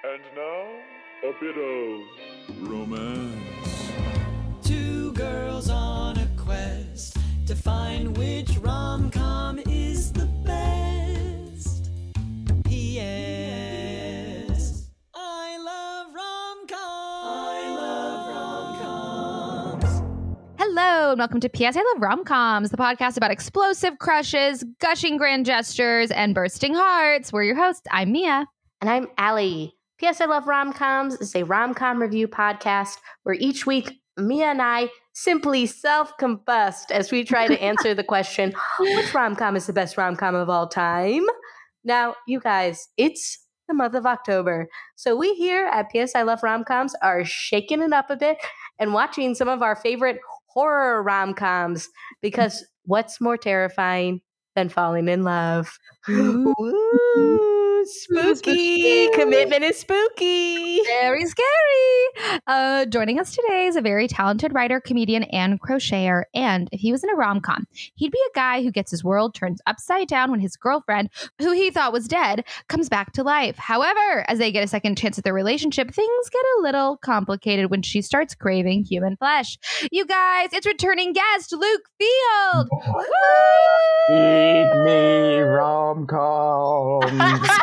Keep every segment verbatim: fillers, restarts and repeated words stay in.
And now, a bit of romance. Two girls on a quest to find which rom-com is the best. P S. I love rom-coms. I love rom-coms. Hello, and welcome to P S. I Love Rom-Coms, the podcast about explosive crushes, gushing grand gestures, and bursting hearts. We're your hosts. I'm Mia. And I'm Allie. P S. I Love Rom-Coms is a rom-com review podcast where each week Mia and I simply self-combust as we try to answer the question, which rom-com is the best rom-com of all time? Now, you guys, it's the month of October. So we here at P S. I Love Rom-Coms are shaking it up a bit and watching some of our favorite horror rom-coms, because what's more terrifying than falling in love? Ooh, spooky. Spooky. Commitment is spooky. Very scary. Uh, joining us today is a very talented writer, comedian, and crocheter. And if he was in a rom-com, he'd be a guy who gets his world turned upside down when his girlfriend, who he thought was dead, comes back to life. However, as they get a second chance at their relationship, things get a little complicated when she starts craving human flesh. You guys, it's returning guest Luke Field. Feed me rom-coms.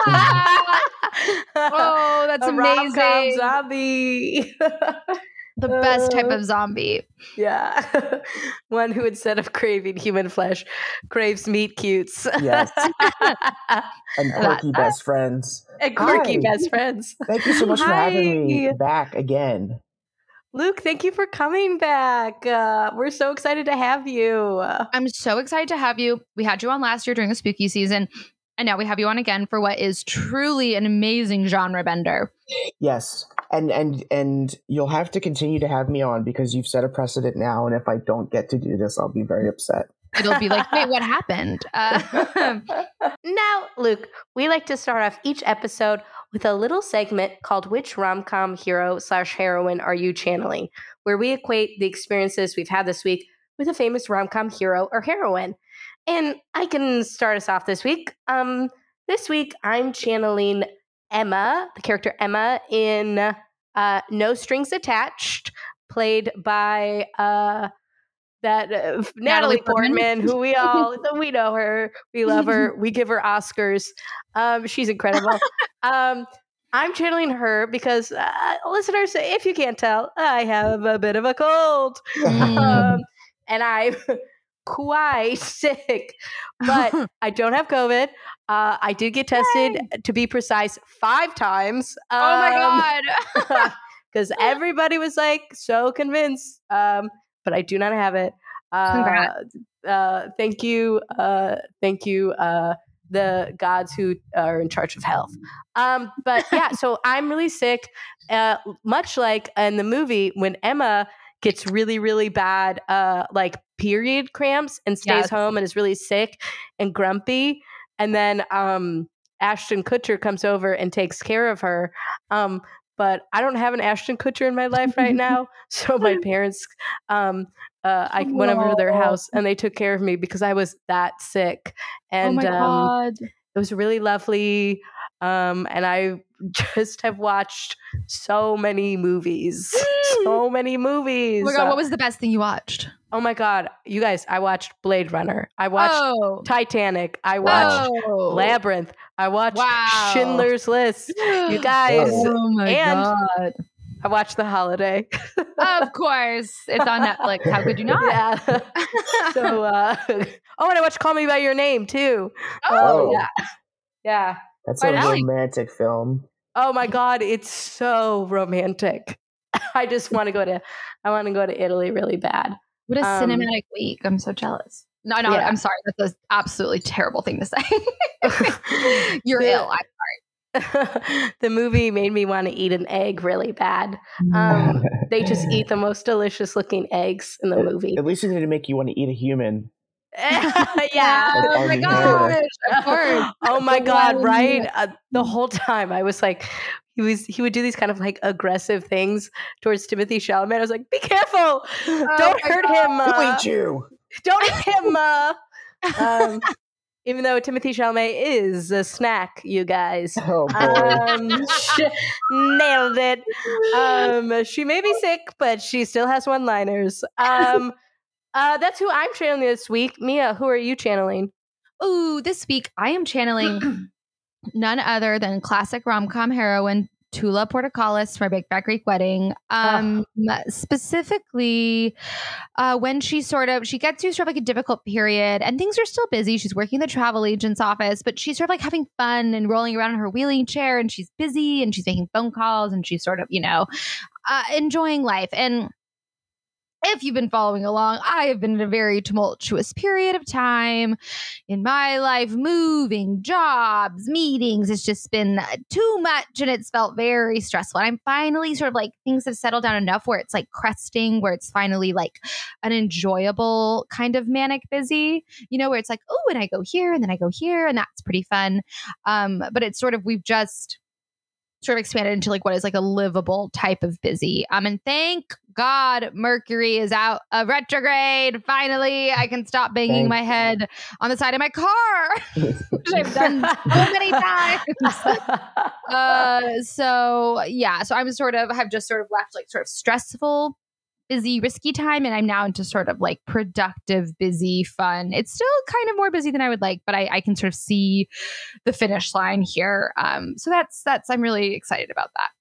Oh, that's A amazing. rom-com zombie. The best type of zombie. Yeah. One who, instead of craving human flesh, craves meat cutes. Yes. And quirky best friends. And quirky Hi. best friends. Thank you so much for having me Hi. back again. Luke, thank you for coming back. Uh, we're so excited to have you. I'm so excited to have you. We had you on last year during the spooky season, and now we have you on again for what is truly an amazing genre bender. Yes. And and and you'll have to continue to have me on because you've set a precedent now, and if I don't get to do this, I'll be very upset. It'll be like, wait, what happened? Uh, Now, Luke, we like to start off each episode with a little segment called Which Rom-Com Hero slash Heroine Are You Channeling?, where we equate the experiences we've had this week with a famous rom-com hero or heroine. And I can start us off this week. Um, this week, I'm channeling Emma, the character Emma, in uh, No Strings Attached, played by uh, that uh, Natalie, Natalie Portman. Portman, who we all we know her, we love her, we give her Oscars. Um, she's incredible. um, I'm channeling her because, uh, listeners, if you can't tell, I have a bit of a cold, um, and I'm quite sick, but I don't have COVID. Uh, I did get tested, to be precise, five times. Um, oh my God. Because everybody was like so convinced, um, but I do not have it. Uh, Congrats. uh, thank you, uh, thank you, uh, the gods who are in charge of health. Um, but yeah, so I'm really sick. Uh, much like in the movie when Emma gets really, really bad, uh, like period cramps and stays Yes. home and is really sick and grumpy, and then um, Ashton Kutcher comes over and takes care of her. Um, But I don't have an Ashton Kutcher in my life right now. So my parents, um, uh, I went over to their house and they took care of me because I was that sick. And oh my um, God. it was really lovely. Um, and I just have watched so many movies. so many movies. Oh my God, Uh, what was the best thing you watched? oh my God. You guys, I watched Blade Runner. I watched Oh. Titanic. I watched Whoa. Labyrinth. I watched Wow. Schindler's List. You guys. Oh my and- God. I watched The Holiday. Of course. It's on Netflix. How could you not? Yeah. so, uh, oh, and I watched Call Me By Your Name, too. Oh. yeah. Yeah. That's Right, a Allie. romantic film. Oh, my God. It's so romantic. I just want to go to, I want to go to Italy really bad. What a Um, cinematic week. I'm so jealous. No, no, Yeah. I'm sorry. That's an absolutely terrible thing to say. You're The- ill. I, The movie made me want to eat an egg really bad. Um, they just eat the most delicious looking eggs in the At- movie. At least it didn't make you want to eat a human. yeah. oh on my the gosh. camera. Of course. Oh my The God, one- right? Uh, the whole time I was like, he was he would do these kind of like aggressive things towards Timothy Chalamet. I was like, be careful. Don't my hurt God. him. Who Uh, ate you? don't eat him. Uh. Um, even though Timothée Chalamet is a snack, you guys. Oh boy. Um, sh- nailed it. Um, she may be sick, but she still has one-liners. Um, uh, that's who I'm channeling this week. Mia, who are you channeling? Ooh, this week I am channeling none other than classic rom-com heroine Tula Portocalis for Big Fat Greek Wedding. Um, oh. Specifically, uh, when she sort of, she gets through sort of like a difficult period and things are still busy. She's working the travel agent's office, but she's sort of like having fun and rolling around in her wheeling chair, and she's busy and she's making phone calls and she's sort of, you know, uh, enjoying life. And if you've been following along, I have been in a very tumultuous period of time in my life, moving, jobs, meetings. It's just been too much and it's felt very stressful. And I'm finally sort of like, things have settled down enough where it's like cresting, where it's finally like an enjoyable kind of manic busy, you know, where it's like, oh, and I go here and then I go here and that's pretty fun. Um, but it's sort of, we've just sort of expanded into like what is like a livable type of busy. Um, and thank God Mercury is out of retrograde. Finally, I can stop banging Thanks. my head on the side of my car, which I've done so many times. uh, so yeah, so I'm sort of have just sort of left like sort of stressful, busy, risky time, and I'm now into sort of like productive, busy, fun. It's still kind of more busy than I would like, but I, I can sort of see the finish line here. Um, so that's that's I'm really excited about that.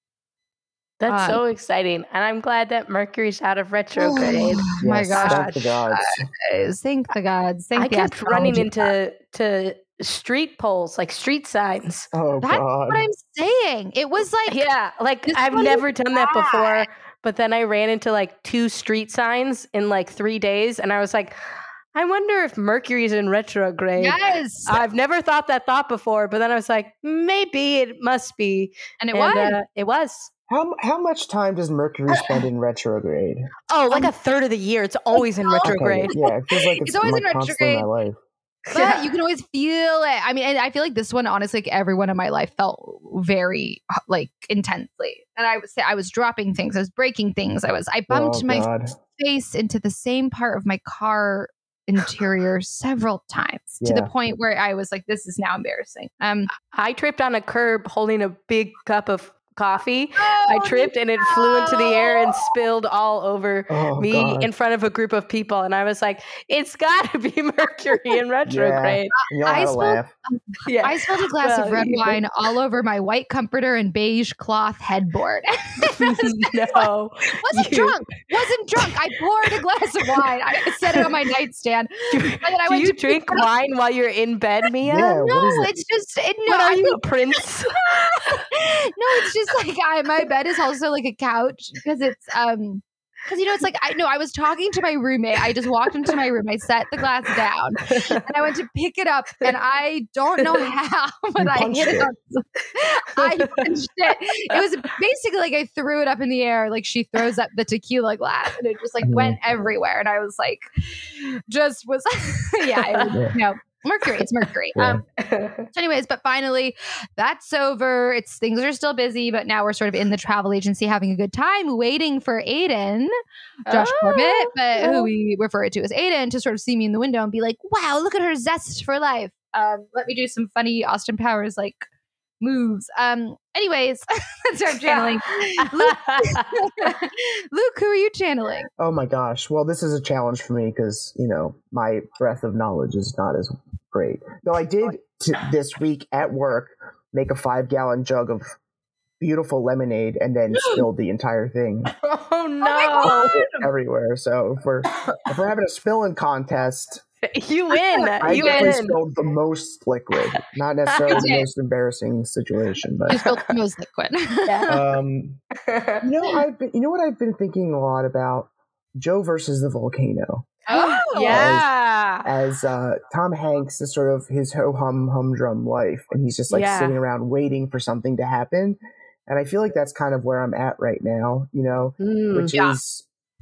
That's um, so exciting, and I'm glad that Mercury's out of retrograde. Oh my Yes, gosh! Thank the gods. Uh, thank the gods. Thank I the kept running astrology into to street poles, like street signs. Oh That's god. what I'm saying. It was like, Yeah, like this I've one never is done that bad. before. But then I ran into like two street signs in like three days, and I was like, I wonder if Mercury's in retrograde. yes, I've never thought that thought before, but then I was like, maybe it must be. and it was. Uh, it was. How how much time does Mercury spend in retrograde? Oh, like a third of the year. It's always in retrograde. Okay, yeah, it feels like it's, It's always like in constantly in my life. But Yeah. you can always feel it. I mean, and I feel like this one, honestly, like everyone in my life felt very like intensely. And I was I was dropping things, I was breaking things. I was I bumped Oh, my God. face into the same part of my car interior several times to the Yeah. point where I was like, this is now embarrassing. Um, I tripped on a curb holding a big cup of coffee. oh, I tripped and it flew into the air and no. spilled all over Oh, me God. in front of a group of people. And I was like, it's got to be Mercury in retrograde. And y'all I had a spilled- laugh. Yeah. I spilled a glass Well, of red yeah. wine all over my white comforter and beige cloth headboard. No. Wasn't You- drunk. Wasn't drunk. I poured a glass of wine. I set it on my nightstand. Do, And then I do went you to pick drink it up. wine while you're in bed, Mia? Yeah, what No, is it? it's just it, no. What are I you, think- a prince? no, it's just like I, my bed is also like a couch because it's um because you know it's like I no I was talking to my roommate. I just walked into my room. I set the glass down and I went to pick it up and I don't know how, but You I punched hit it. it. On, I punched it. It was basically like I threw it up in the air, like she throws up the tequila glass, and it just like Mhm. went everywhere. And I was like, just was yeah, it was, Yeah. no. Mercury, it's Mercury. Yeah. Um, so anyways, but finally that's over. It's things are still busy, but now we're sort of in the travel agency having a good time waiting for Aiden, Josh Oh. Corbett, but who we refer to as Aiden, to sort of see me in the window and be like, wow, look at her zest for life. Um, let me do some funny Austin Powers like moves. Um, anyways, let's start channeling. Luke, Luke, who are you channeling? Oh my gosh. Well, this is a challenge for me because, you know, my breadth of knowledge is not as great. Though I did t- this week at work make a five gallon jug of beautiful lemonade and then spilled the entire thing Oh no. everywhere. So if we're if we're having a spilling contest, You win. I You definitely win. spilled the most liquid. Not necessarily the did. most embarrassing situation, You but spilled the most liquid. um, you know, I've been, you know what I've been thinking a lot about? Joe versus the volcano. Oh, Yeah. As uh, Tom Hanks is sort of his ho hum humdrum life, and he's just like Yeah. sitting around waiting for something to happen. And I feel like that's kind of where I'm at right now, you know, Mm. which Yeah. is,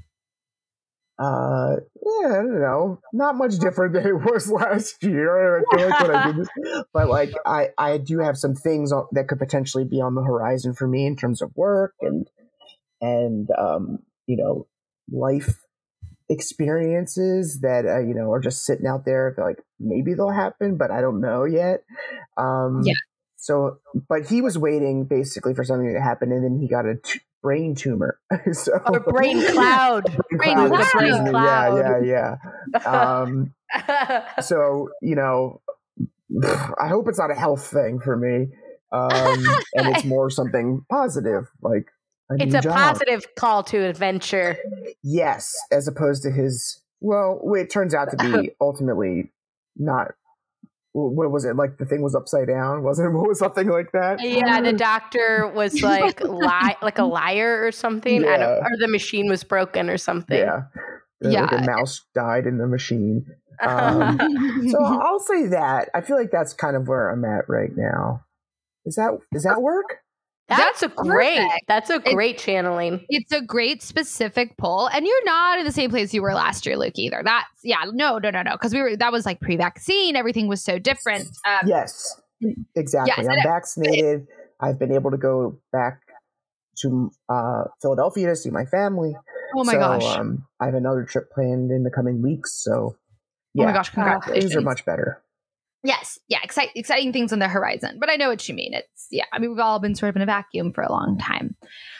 uh, yeah, I don't know, not much different than it was last year. I feel like when I did this, but like I, I do have some things on, that could potentially be on the horizon for me in terms of work and and um, you know, life experiences that uh, you know are just sitting out there. They're like maybe they'll happen, but I don't know yet. Um, Yeah. So, but he was waiting basically for something to happen, and then he got a t- brain tumor. so Or brain cloud. brain Brain cloud, cloud. excuse me. Cloud. Yeah, yeah, yeah. Um, so you know, I hope it's not a health thing for me, um, and it's more something positive, like a It's new a job. positive call to adventure. Yes, as opposed to his. Well, it turns out to be ultimately not. What was it like? The thing was upside down, wasn't it? What was something like that? Yeah, the doctor was like lie, like a liar or something. I don't, Yeah. or the machine was broken or something. Yeah, The- Yeah. Like a mouse died in the machine. Um, so I'll say that. I feel like that's kind of where I'm at right now. Is that does that work? That's, That's a great. perfect. That's a great channeling. It's a great specific poll, and you're not in the same place you were last year, Luke. Either that's yeah, no, no, no, no, because we were that was like pre-vaccine. Everything was so different. Um, Yes, exactly. Yes, I'm it- vaccinated. I've been able to go back to uh, Philadelphia to see my family. Oh my so, gosh. Um, I have another trip planned in the coming weeks. So, yeah, Oh my gosh! Congratulations. things are much better. Yes, yeah, excite, exciting things on the horizon. But I know what you mean. It's yeah. I mean, we've all been sort of in a vacuum for a long time.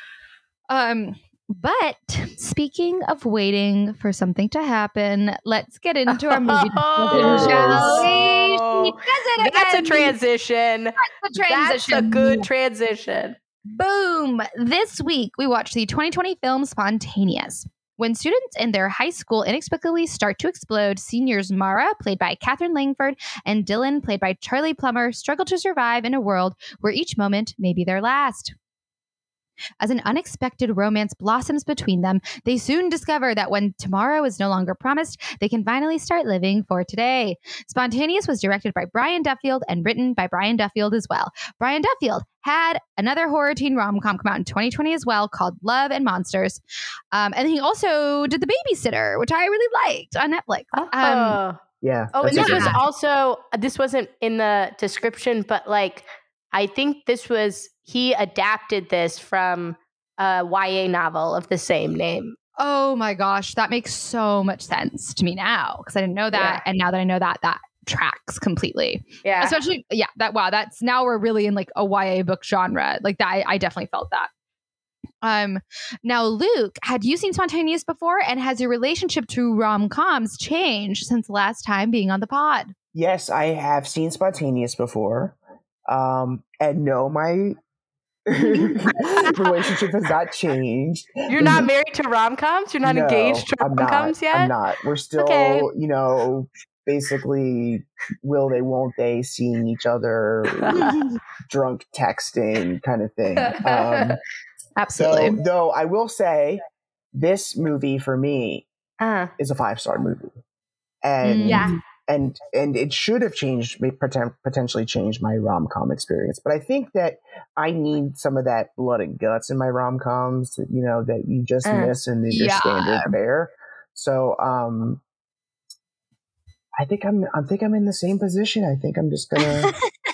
Um, but speaking of waiting for something to happen, let's get into our movie discussion, shall we? She does it That's a again. transition. That's a That's a transition. good transition. Boom! This week we watched the twenty twenty film Spontaneous. When students in their high school inexplicably start to explode, seniors Mara, played by Catherine Langford, and Dylan, played by Charlie Plummer, struggle to survive in a world where each moment may be their last. As an unexpected romance blossoms between them, they soon discover that when tomorrow is no longer promised, they can finally start living for today. Spontaneous was directed by Brian Duffield and written by Brian Duffield as well. Brian Duffield had another horror teen rom-com come out in twenty twenty as well called Love and Monsters. Um, and he also did The Babysitter, which I really liked on Netflix. Um, Oh, Yeah. oh, and that's this a was good- Yeah. also this wasn't in the description, but like I think this was he adapted this from a Y A novel of the same name. Oh my gosh, that makes so much sense to me now because I didn't know that. Yeah. And now that I know that, that tracks completely. Yeah. Especially, yeah, that wow, that's now we're really in like a Y A book genre. Like that, I, I definitely felt that. Um, now, Luke, had you seen Spontaneous before? And has your relationship to rom-coms changed since the last time being on the pod? Yes, I have seen Spontaneous before. Um, and no, my relationship has not changed. You're not married to rom coms? You're not No, engaged to I'm rom coms not. yet? I'm not. We're still, Okay. you know, basically will they, won't they, seeing each other, drunk texting kind of thing. Um, Absolutely. so, though I will say, this movie for me uh, is a five star movie, and Mm. Yeah. and and it should have changed, may poten- potentially changed my rom com experience. But I think that I need some of that blood and guts in my rom coms, you know, that you just Uh, miss in your yeah. standard fare. So, um, I think I'm I think I'm in the same position. I think I'm just gonna.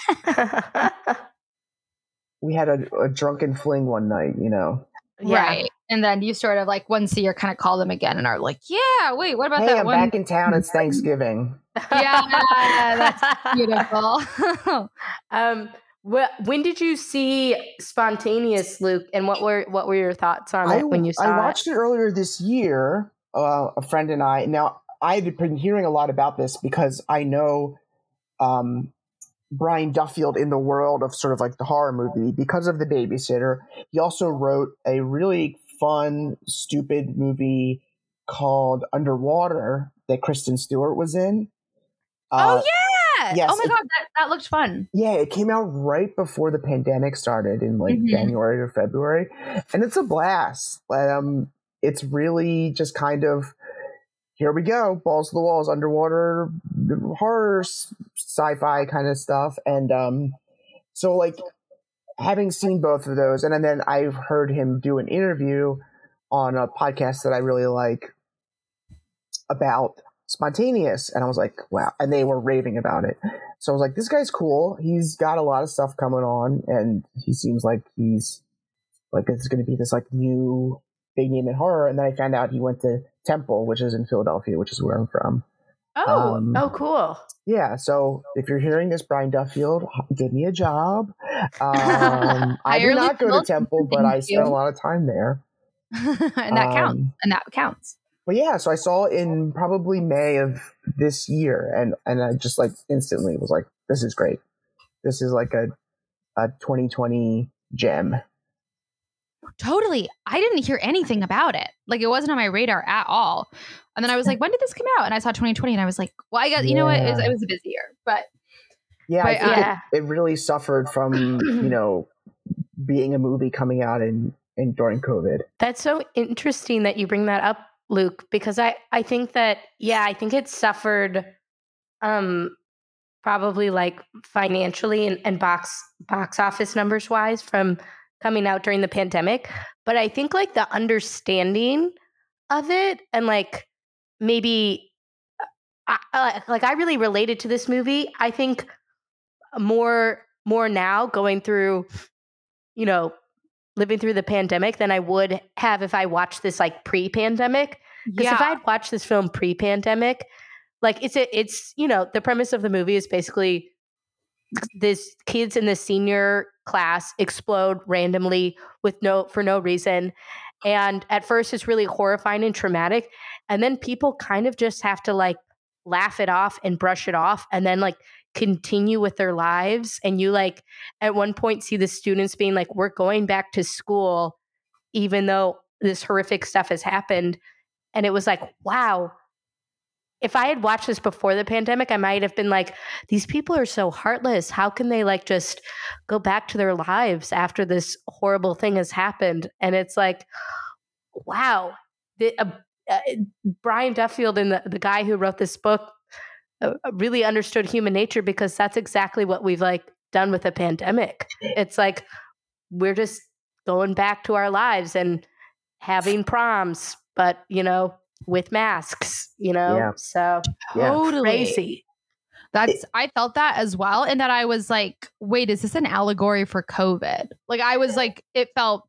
We had a, a drunken fling one night, you know. yeah. Right. And then you sort of like once a year kind of call them again and are like, yeah, wait, what about Hey, that I'm one? back in town. It's Thanksgiving. Yeah, that's beautiful. um, wh- when did you see Spontaneous, Luke? And what were what were your thoughts on I, it when you saw I watched it earlier this year. Uh, a friend and I. Now I had been hearing a lot about this because I know um, Brian Duffield in the world of sort of like the horror movie because of The Babysitter. He also wrote a really fun, stupid movie called Underwater that Kristen Stewart was in. Oh Uh, yeah. yes, oh my it- god, that, that looked fun. Yeah, it came out right before the pandemic started in like Mhm. January or February, and it's a blast. Um, it's really just kind of here we go, balls to the walls, underwater horror, s- sci-fi kind of stuff, and um, so like having seen both of those, and then I've heard him do an interview on a podcast that I really like about Spontaneous, and I was like, wow, and they were raving about it. So I was like, this guy's cool. He's got a lot of stuff coming on, and he seems like he's like it's going to be this like new big name in horror. And then I found out he went to Temple, which is in Philadelphia, which is where I'm from. Oh, Um, oh, cool. Yeah, so if you're hearing this, Brian Duffield, give me a job. Um, I Hire did not go to Luke Temple, but I Thank spent a you. lot of time there. and that counts. Um, And that counts. But yeah, so I saw it in probably May of this year, and and I just like instantly was like, this is great. This is like a a twenty twenty gem. Totally. I didn't hear anything about it. Like it wasn't on my radar at all. And then I was like, when did this come out? And I saw twenty twenty and I was like, well, I got, you know what? It was, it was a busy year, but Yeah, I But, think yeah. It, it really suffered from, you know, being a movie coming out in, in during COVID. That's so interesting that you bring that up, Luke, because I, I think that, yeah, I think it suffered um, probably like financially and, and box box office numbers wise from coming out during the pandemic. But I think like the understanding of it and like maybe I, I, like I really related to this movie. I think more more now going through, you know, living through the pandemic than I would have if I watched this like pre-pandemic. Because if I'd watched this film pre-pandemic, like it's a, it's you know, the premise of the movie is basically this kids in the senior class explode randomly with no for no reason. And at first it's really horrifying and traumatic. And then people kind of just have to like laugh it off and brush it off and then like continue with their lives. And you like at one point see the students being like, we're going back to school, even though this horrific stuff has happened. And it was like, wow. If I had watched this before the pandemic, I might have been like, these people are so heartless. How can they like just go back to their lives after this horrible thing has happened? And it's like, wow. The, uh, uh, Brian Duffield and the, the guy who wrote this book uh, really understood human nature, because that's exactly what we've like done with the pandemic. It's like, we're just going back to our lives and having proms, but you know, with masks, you know, Yeah. so Yeah. Totally. crazy. That's I felt that as well. And that I was like, wait, is this an allegory for COVID? Like I was like, it felt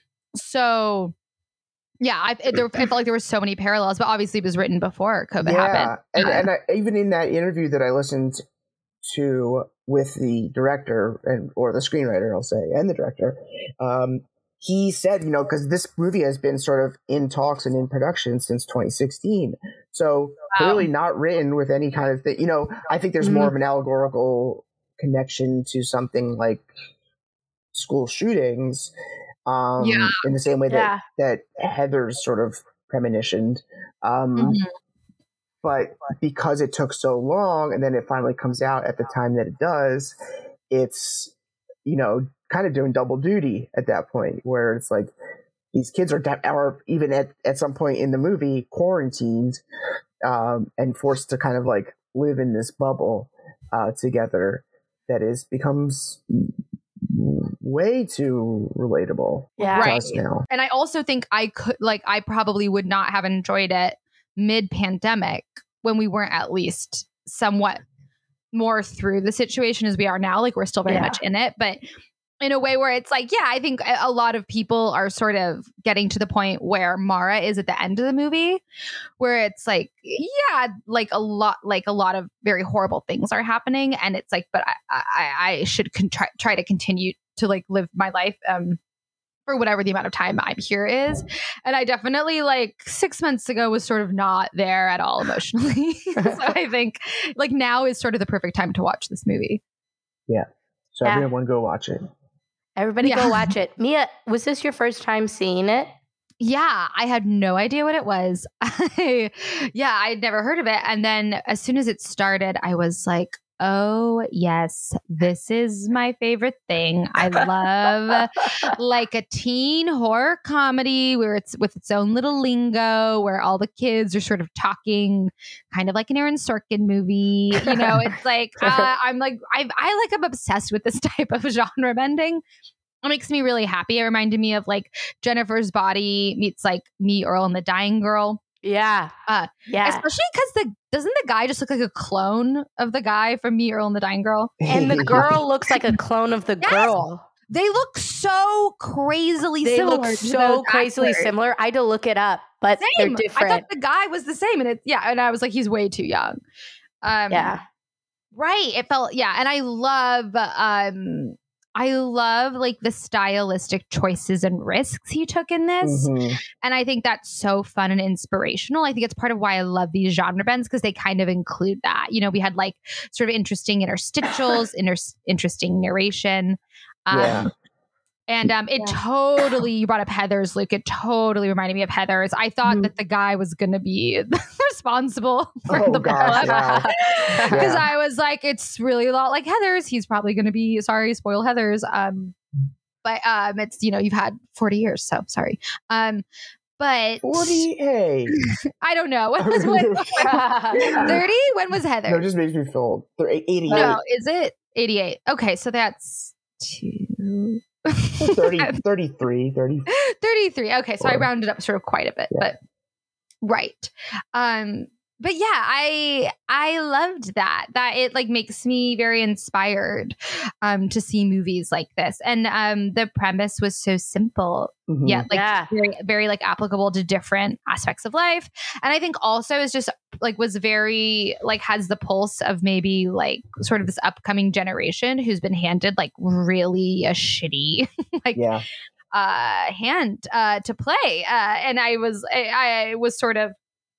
so yeah, I, it, there, I felt like there were so many parallels, but obviously it was written before COVID happened. And, Yeah. and I, even in that interview that I listened to with the director and or the screenwriter, I'll say, and the director, um, he said, you know, because this movie has been sort of in talks and in production since twenty sixteen. So Wow. clearly not written with any kind of thing. You know, I think there's more of an allegorical connection to something like school shootings. Um, Yeah. in the same way Yeah. that, that Heather's sort of premonitioned. Um, Mhm. But because it took so long and then it finally comes out at the time that it does, it's, you know, kind of doing double duty at that point, where it's like these kids are, de- are even at, at some point in the movie quarantined um, and forced to kind of like live in this bubble uh, together that is becomes way too relatable Yeah. to Right. us now. And I also think I could like I probably would not have enjoyed it mid-pandemic when we weren't at least somewhat more through the situation as we are now. Like we're still very Yeah. much in it, but in a way where it's like, yeah, I think a a lot of people are sort of getting to the point where Mara is at the end of the movie, where it's like, yeah, like a lot, like a lot of very horrible things are happening, and it's like, but I, I, I should con- try, try to continue to like live my life um, for whatever the amount of time I'm here is. And I definitely like six months ago was sort of not there at all emotionally. So I think like now is sort of the perfect time to watch this movie. So Yeah. everyone go watch it. Everybody Yeah. go watch it. Mia, was this your first time seeing it? Yeah, I had no idea what it was. I, yeah, I'd never heard of it. And then as soon as it started, I was like, oh, yes, this is my favorite thing. I love like a teen horror comedy where it's with its own little lingo, where all the kids are sort of talking kind of like an Aaron Sorkin movie. You know, it's like, uh, I'm like, I, I like, I'm obsessed with this type of genre bending. It makes me really happy. It reminded me of like Jennifer's Body meets like Me, Earl, and the Dying Girl. Yeah. Uh, Yeah. Especially because the doesn't the guy just look like a clone of the guy from Me, Earl, and the Dying Girl? And the girl looks like a clone of the Yes. girl. They look so crazily They similar. look to so those crazily actors. similar. I had to look it up, but Same. they're I different. thought the guy was the same, and it's yeah, and I was like, he's way too young. Um, Yeah. right. It felt yeah, and I love um, I love like the stylistic choices and risks he took in this, Mhm. and I think that's so fun and inspirational. I think it's part of why I love these genre bends because they kind of include that. You know, we had like sort of interesting interstitials, inter- interesting narration. Um, Yeah. And um, it Yeah. totally, you brought up Heathers, Luke. It totally reminded me of Heathers. I thought Mhm. that the guy was going to be responsible for Oh, the gosh, plot. yeah. Because Yeah. I was like, it's really a lot like Heathers. He's probably going to be, sorry, spoil Heathers. Um, but um, it's, you know, you've had forty years, so sorry. Um, but forty, hey. I don't know. When was when, thirty? When was Heathers? No, it just makes me feel old. They're eight- eighty-eight. No, is it eighty-eight? Okay, so that's two. thirty, thirty-three, thirty. thirty-three. Okay, so I Sure. rounded up sort of quite a bit, Yeah. but right. Um but yeah, I I loved that. That it like makes me very inspired um to see movies like this. And um the premise was so simple Mhm. yet like Yeah. very very like applicable to different aspects of life. And I think also is just like was very like has the pulse of maybe like sort of this upcoming generation who's been handed like really a shitty like Yeah. uh hand uh to play. Uh and I was I, I was sort of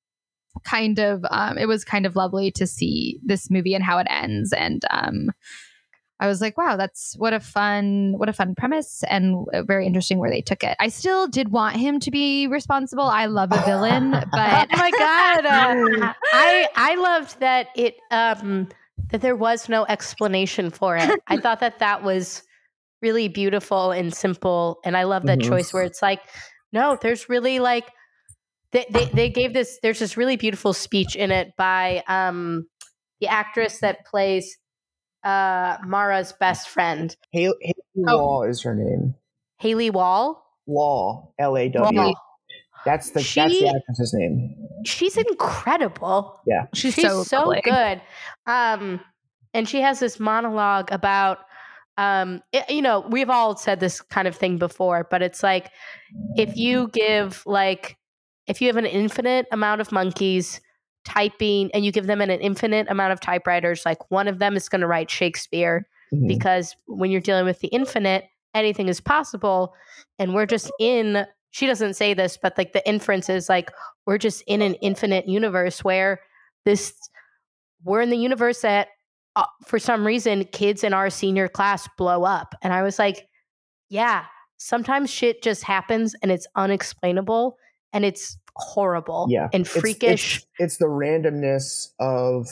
kind of um it was kind of lovely to see this movie and how it ends. And um I was like, wow, that's what a fun, what a fun premise, and very interesting where they took it. I still did want him to be responsible. I love a villain, but Oh my god, uh, I I loved that it um that there was no explanation for it. I thought that that was really beautiful and simple, and I love that Mhm. choice where it's like, no, there's really like they, they they gave this. There's this really beautiful speech in it by um the actress that plays uh Mara's best friend, Haley, Haley Oh. Wall is her name. Haley Wall. Wall, L A W. Wall. That's the She- that's the actress's name. She's incredible. Yeah. she's, She's so, so, lovely. good. Um, and she has this monologue about, um, it- you know, we've all said this kind of thing before, but it's like if you give like if you have an infinite amount of monkeys typing and you give them an infinite amount of typewriters, like one of them is going to write Shakespeare Mhm. because when you're dealing with the infinite, anything is possible. And we're just in, she doesn't say this, but like the inference is like, we're just in an infinite universe where this, we're in the universe that uh, for some reason kids in our senior class blow up. And I was like, yeah, sometimes shit just happens and it's unexplainable and it's horrible Yeah. and It's- freakish. It's, it's the randomness of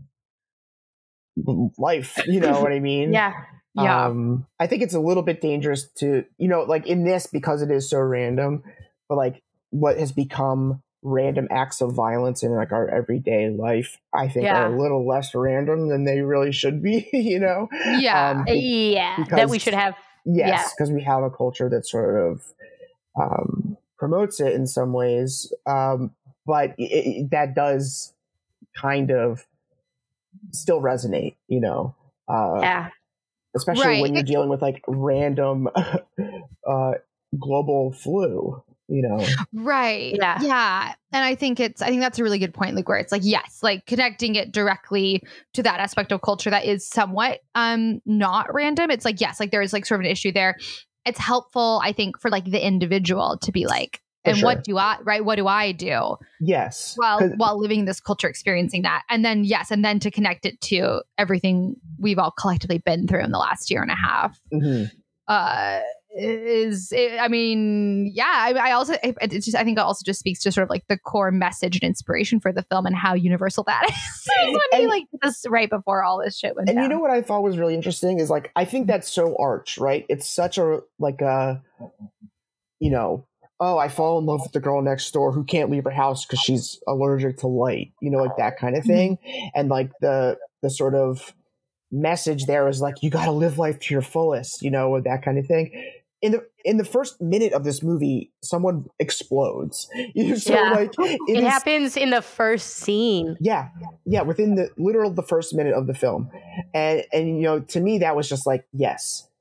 life. You know what I mean? yeah. Yeah. Um, I think it's a little bit dangerous to, you know, like in this because it is so random, but like what has become random acts of violence in like our everyday life, I think Yeah. are a little less random than they really should be, you know? Yeah. Um, Yeah. That because- we should have. Yes, because we have a culture that sort of um, promotes it in some ways, um, but it, it, that does kind of still resonate, you know, uh, Yeah. especially Right. when you're dealing with like random uh, global flu, you know. Right. Yeah. Yeah. And I think it's, I think that's a really good point, like where it's like, yes, like connecting it directly to that aspect of culture that is somewhat um not random. It's like, yes, like there is like sort of an issue there. It's helpful, I think, for like the individual to be like, For and sure. what do I, right? What do I do Yes. while 'Cause- while living this culture, experiencing that? And then, yes, and then to connect it to everything we've all collectively been through in the last year and a half. Mhm. uh is it, I mean, yeah, I, I also it, it's just I think it also just speaks to sort of like the core message and inspiration for the film and how universal that is. when he And- like this right before all this shit went And down. you know what I thought was really interesting is like I think that's so arch, right? It's such a like a you know, oh, I fall in love with the girl next door who can't leave her house because she's allergic to light, you know, like that kind of thing. And like the the sort of message there is like you got to live life to your fullest, you know, that kind of thing. In the in the first minute of this movie, someone explodes. You know, so Yeah. like It, is- happens in the first scene. yeah, yeah, within the literal the first minute of the film, and and you know, to me that was just like, yes,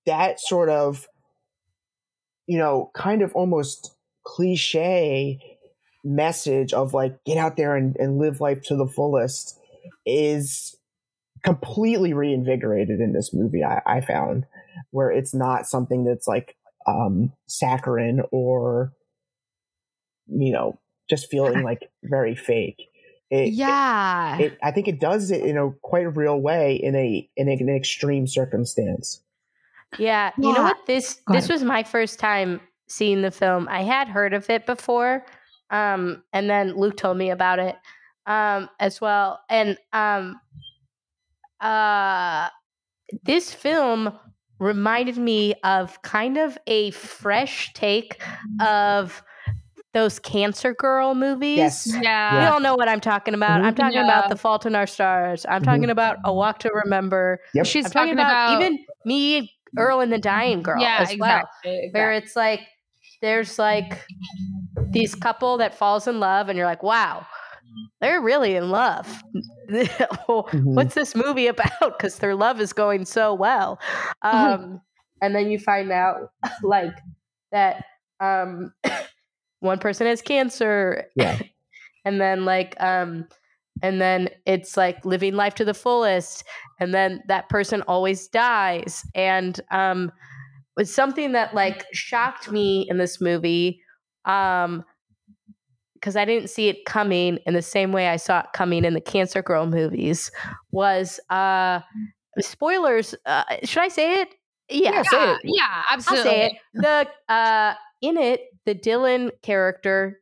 that sort of, you know, kind of almost cliche message of like, get out there and, and live life to the fullest is completely reinvigorated in this movie. I, I found where it's not something that's like um, saccharine or, you know, just feeling like very fake. It, yeah. It, it, I think it does it in a quite a real way in a in a, an extreme circumstance. Yeah, you Yeah. know what? This Go this ahead. was my first time seeing the film. I had heard of it before, um, and then Luke told me about it um, as well. And um, uh, this film reminded me of kind of a fresh take of those Cancer Girl movies. Yes. Yeah. We all know what I'm talking about. Mhm. I'm talking Yeah. about The Fault in Our Stars. I'm Mhm. talking about A Walk to Remember. Yep. She's I'm talking about, even Me, Earl, and the Dying Girl yeah, as well. exactly, Where exactly. it's like, there's like these couple that falls in love and you're like, wow, they're really in love. What's this movie about? Because their love is going so well. Um, and then you find out like that um, one person has cancer. Yeah. And then like um and then it's like living life to the fullest, and then that person always dies. And um was something that like shocked me in this movie, um because I didn't see it coming in the same way I saw it coming in the Cancer Girl movies, was uh spoilers. Uh, should I say it? Yeah, Yeah, say Yeah, it. yeah, I'll absolutely. say it. The uh in it, the Dylan character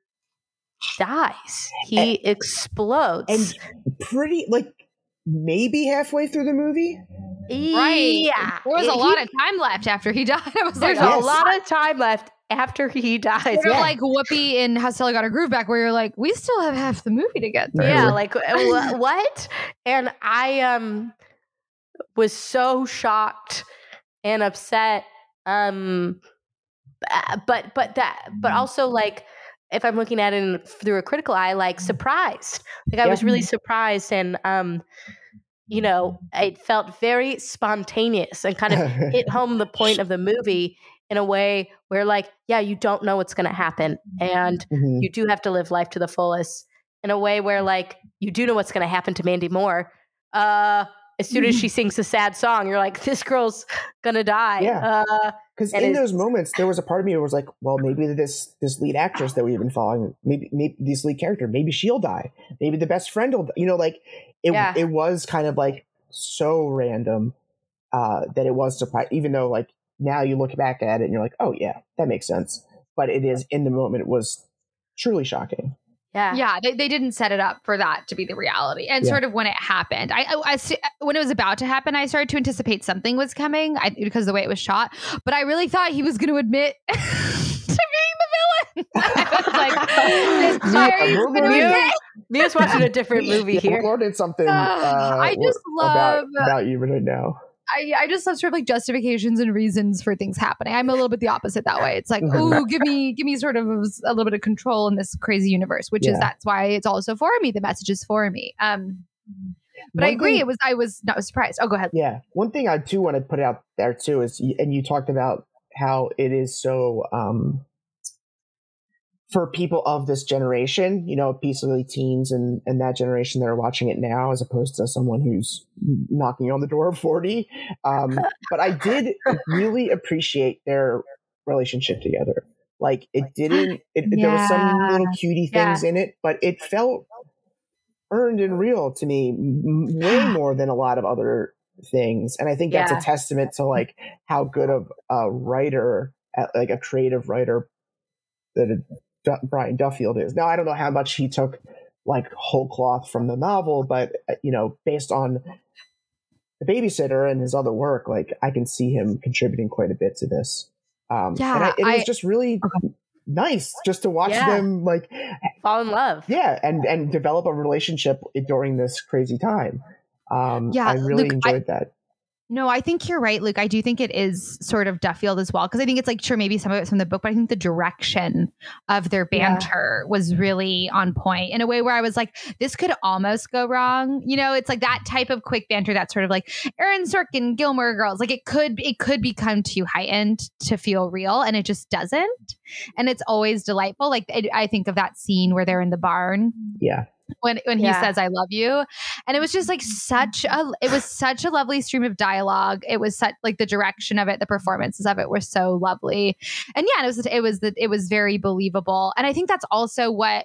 dies. He explodes. And pretty like maybe halfway through the movie. Right. Yeah. There was a He- lot of time left after he died. I was like, There's oh, a Yes. lot of time left after he dies. sort of Yeah. like Whoopi in How Sally Got Her Groove Back, where you're like, we still have half the movie to get through. Yeah, like uh, wh- what? And I um was so shocked and upset. Um, uh, but but that but also like, if I'm looking at it in, through a critical eye, like surprised. Like I Yeah. was really surprised, and um, you know, it felt very spontaneous and kind of hit home the point of the movie in a way where, like, yeah, you don't know what's going to happen, and Mhm. you do have to live life to the fullest. In a way where, like, you do know what's going to happen to Mandy Moore. Uh, as soon as she sings a sad song, you're like, this girl's gonna die. Yeah. Uh, Because And in it's- those moments, there was a part of me that was like, well, maybe this this lead actress that we've been following, maybe maybe this lead character, maybe she'll die. Maybe the best friend will, die. You know, like it. Yeah. It was kind of like so random uh, that it was surprising. Even though, like now you look back at it and you're like, oh yeah, that makes sense. But it is in the moment, it was truly shocking. yeah. Yeah, they, they didn't set it up for that to be the reality. And Yeah. sort of when it happened, I, I, I see- when it was about to happen, I started to anticipate something was coming I, because of the way it was shot. But I really thought he was going to admit to being the villain. I was like, this Yeah, Jerry's we're gonna learning- admit. Mia's watching a different movie Yeah, here. we're learning something. Uh, Uh, I just about, love- about you right now. I, I just love sort of like justifications and reasons for things happening. I'm a little bit the opposite that way. It's like, Mhm. ooh, give me, give me sort of a, a little bit of control in this crazy universe, which Yeah. is that's why it's also for me. The message is for me. Um, but I One agree. thing- It was. I was not surprised. Oh, go ahead. Yeah. One thing I do want to put out there too is, and you talked about how it is so, um, for people of this generation, you know, basically teens and, and that generation that are watching it now, as opposed to someone who's knocking on the door of forty. Um, but I did really appreciate their relationship together. Like it didn't, it, there was some Yeah. little cutie things in it, but it felt earned and real to me m- way more than a lot of other things. And I think that's Yeah. a testament to like how good of a writer, at, like a creative writer that it, Du- Brian Duffield is. Now, I don't know how much he took like whole cloth from the novel, but uh, you know, based on The Babysitter and his other work, like I can see him contributing quite a bit to this. Um, Yeah, and I, it was I- just really nice just to watch Yeah. them like, Fall in love. yeah, and and develop a relationship during this crazy time. Um, Yeah, I really Luke, I- enjoyed that. No, I think you're right, Luke. I do think it is sort of Duffield as well, because I think it's like, sure, maybe some of it's from the book, but I think the direction of their banter yeah. was really on point in a way where I was like, this could almost go wrong. You know, it's like that type of quick banter that's sort of like Aaron Sorkin, Gilmore Girls. Like it could, it could become too heightened to feel real, and it just doesn't. And it's always delightful. Like it, I think of that scene where they're in the barn. Yeah. When when Yeah. he says, I love you. And it was just like such a, it was such a lovely stream of dialogue. It was such like the direction of it, the performances of it were so lovely. And yeah, it was, it was, the, it was very believable. And I think that's also what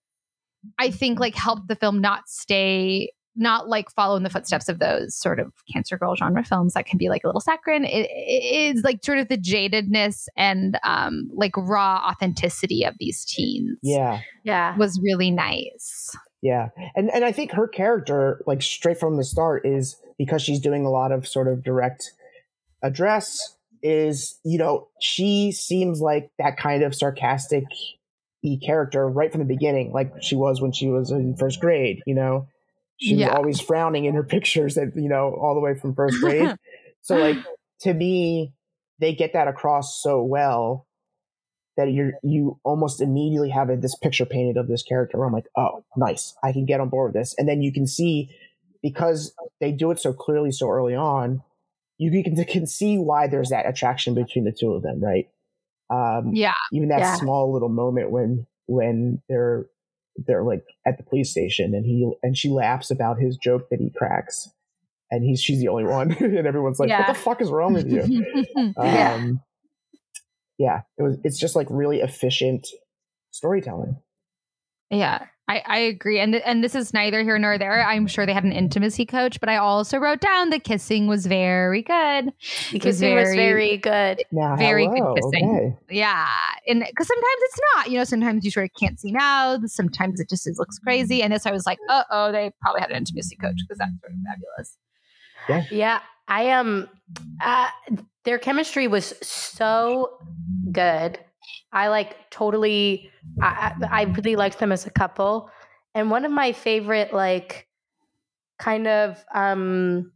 I think like helped the film not stay, not like follow in the footsteps of those sort of cancer girl genre films that can be like a little saccharine. It, it is like sort of the jadedness and um, like raw authenticity of these teens. Yeah. Yeah. Was really nice. Yeah. And and I think her character, like straight from the start, is because she's doing a lot of sort of direct address, is, you know, she seems like that kind of sarcastic y character right from the beginning, like she was when she was in first grade, you know. She was Yeah. always frowning in her pictures that, you know, all the way from first grade. So like to me, they get that across so well that you're, you almost immediately have a, this picture painted of this character where I'm like, oh, nice. I can get on board with this. And then you can see, because they do it so clearly so early on, you can, can see why there's that attraction between the two of them, right? Um, Yeah. Even that Yeah. small little moment when, when they're, they're like at the police station and he, and she laughs about his joke that he cracks. And he's, she's the only one. And everyone's like, Yeah. what the fuck is wrong with you? Yeah. Um, yeah, it was. It's just like really efficient storytelling. Yeah, I, I agree. And th- and this is neither here nor there. I'm sure they had an intimacy coach, but I also wrote down the kissing was very good. The kissing was very good. Now, Very hello, good kissing. okay. Yeah. And because sometimes it's not, you know, sometimes you sort of can't see mouths. Sometimes it just is, looks crazy. And this, I was like, uh oh, they probably had an intimacy coach because that's sort of fabulous. Yeah, I am. Um, uh, their chemistry was so good. I like totally. I, I I really liked them as a couple. And one of my favorite, like, kind of, um,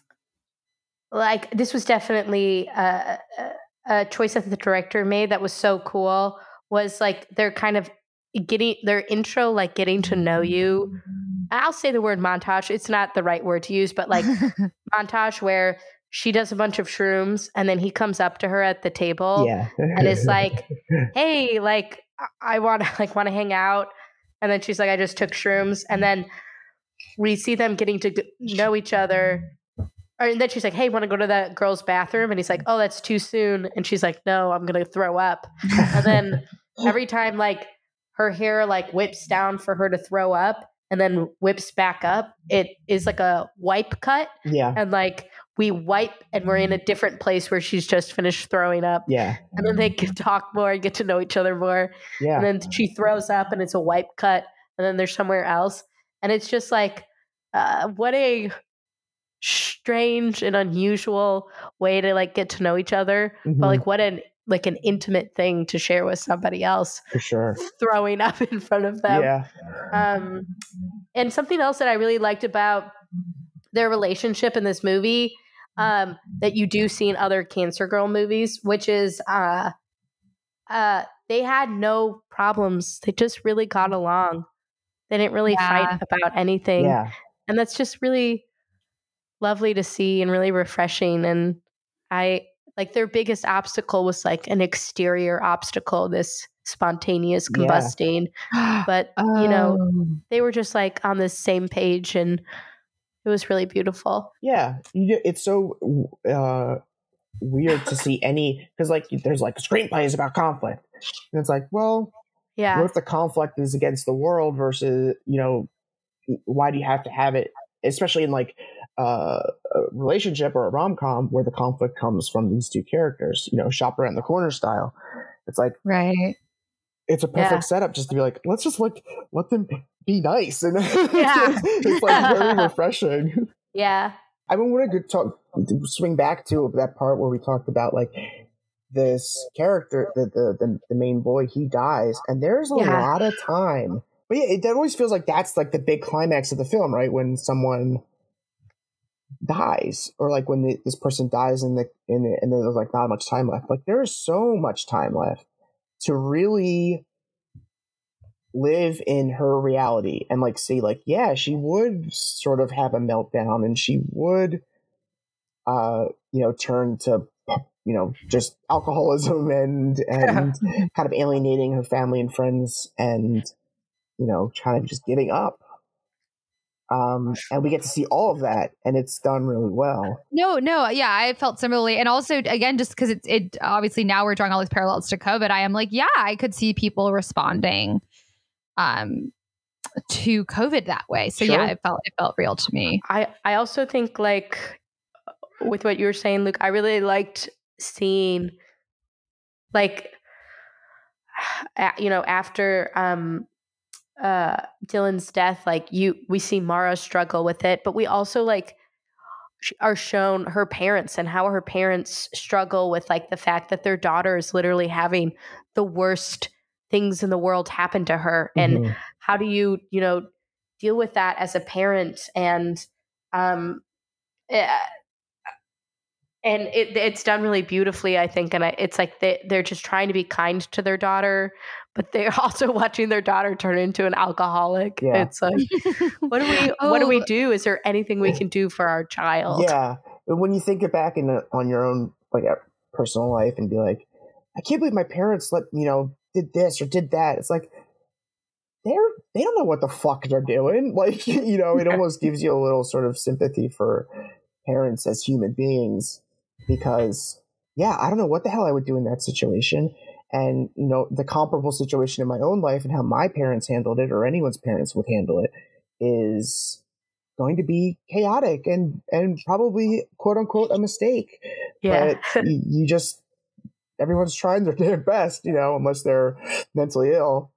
like this was definitely a, a, a choice that the director made that was so cool. Was like they're kind of getting their intro, like getting to know you. I'll say the word montage. It's not the right word to use, but like montage where she does a bunch of shrooms and then he comes up to her at the table Yeah, and it's like, hey, like I want to like want to hang out. And then she's like, I just took shrooms. And then we see them getting to g- know each other. Or, and then she's like, hey, want to go to that girl's bathroom? And he's like, oh, that's too soon. And she's like, no, I'm going to throw up. And then every time like her hair like whips down for her to throw up and then whips back up, it is like a wipe cut. yeah, And like we wipe and we're in a different place where she's just finished throwing up. yeah, And then they can talk more and get to know each other more. yeah. And then she throws up and it's a wipe cut. And then they're somewhere else. And it's just like, uh, what a strange and unusual way to like get to know each other. Mhm, But like what an like an intimate thing to share with somebody else, for sure. throwing up in front of them. Yeah, Um, and something else that I really liked about their relationship in this movie, um, that you do see in other Cancer Girl movies, which is uh, uh, they had no problems. They just really got along. They didn't really Yeah. fight about anything. yeah, And that's just really lovely to see and really refreshing. And I like their biggest obstacle was like an exterior obstacle, this spontaneous Yeah. combusting. But, you know, Oh. they were just like on the same page and it was really beautiful. yeah. You, ju- it's so uh, weird to see any, because like there's like screenplays about conflict, and it's like, well, Yeah. what if the conflict is against the world versus, you know, why do you have to have it, especially in like uh, a relationship or a rom-com where the conflict comes from these two characters, you know, shop around the corner style. It's like, Right. it's a perfect Yeah. setup just to be like, let's just like let them be nice. And Yeah. it's like very refreshing. Yeah. I mean, we're going to talk, swing back to that part where we talked about like this character, the, the, the, the main boy, he dies, and there's a Yeah. lot of time. But yeah, it, that always feels like that's like the big climax of the film, right? When someone dies, or like when the, this person dies in the in the, and there's like not much time left. Like there is so much time left to really live in her reality and like see like, yeah, she would sort of have a meltdown and she would uh you know turn to you know just alcoholism and and kind of alienating her family and friends and you know kind of just giving up. Um, and we get to see all of that, and it's done really well. No, no, yeah, I felt similarly, and also again, just because it's it obviously now we're drawing all these parallels to COVID. I am like, yeah, I could see people responding, um, to COVID that way. So Sure. yeah, it felt it felt real to me. I, I also think like with what you were saying, Luke, I really liked seeing like, you know, after um, uh, Dylan's death, like you, we see Mara struggle with it, but we also like are shown her parents and how her parents struggle with like the fact that their daughter is literally having the worst things in the world happen to her. Mm-hmm. And how do you, you know, deal with that as a parent? And, um, yeah, and it, it's done really beautifully, I think. And I, it's like they, they're just trying to be kind to their daughter, but they're also watching their daughter turn into an alcoholic. Yeah. It's like, what do we, Oh. what do we do? Is there anything we can do for our child? Yeah, but when you think it back in the, on your own like personal life and be like, I can't believe my parents let you know did this or did that. It's like they're they don't know what the fuck they're doing. Like you know, it almost gives you a little sort of sympathy for parents as human beings because yeah, I don't know what the hell I would do in that situation. And you know, the comparable situation in my own life and how my parents handled it or anyone's parents would handle it is going to be chaotic and and probably quote unquote a mistake. Yeah. But you, you just everyone's trying their, their best, you know, unless they're mentally ill.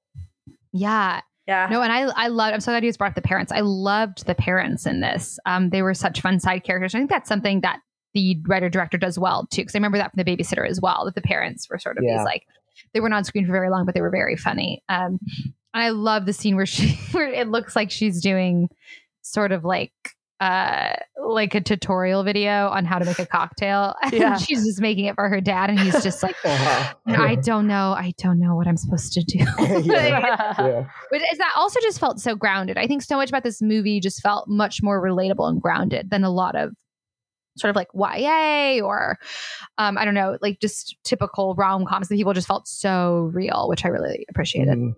Yeah. Yeah. No, and I I loved, I'm so glad you just brought up the parents. I loved the parents in this. Um, they were such fun side characters. I think that's something that the writer director does well too. Cause I remember that from The Babysitter as well, that the parents were sort of Yeah. these like, they weren't on screen for very long, but they were very funny. Um, and I love the scene where she, where it looks like she's doing sort of like, uh, like a tutorial video on how to make a cocktail. And Yeah. she's just making it for her dad. And he's just like, Uh-huh. I don't know. I don't know what I'm supposed to do. Yeah. Yeah. But is that also just felt so grounded. I think so much about this movie just felt much more relatable and grounded than a lot of sort of like Y A or um, I don't know, like just typical rom-coms that people just felt so real, which I really appreciated. Mhm.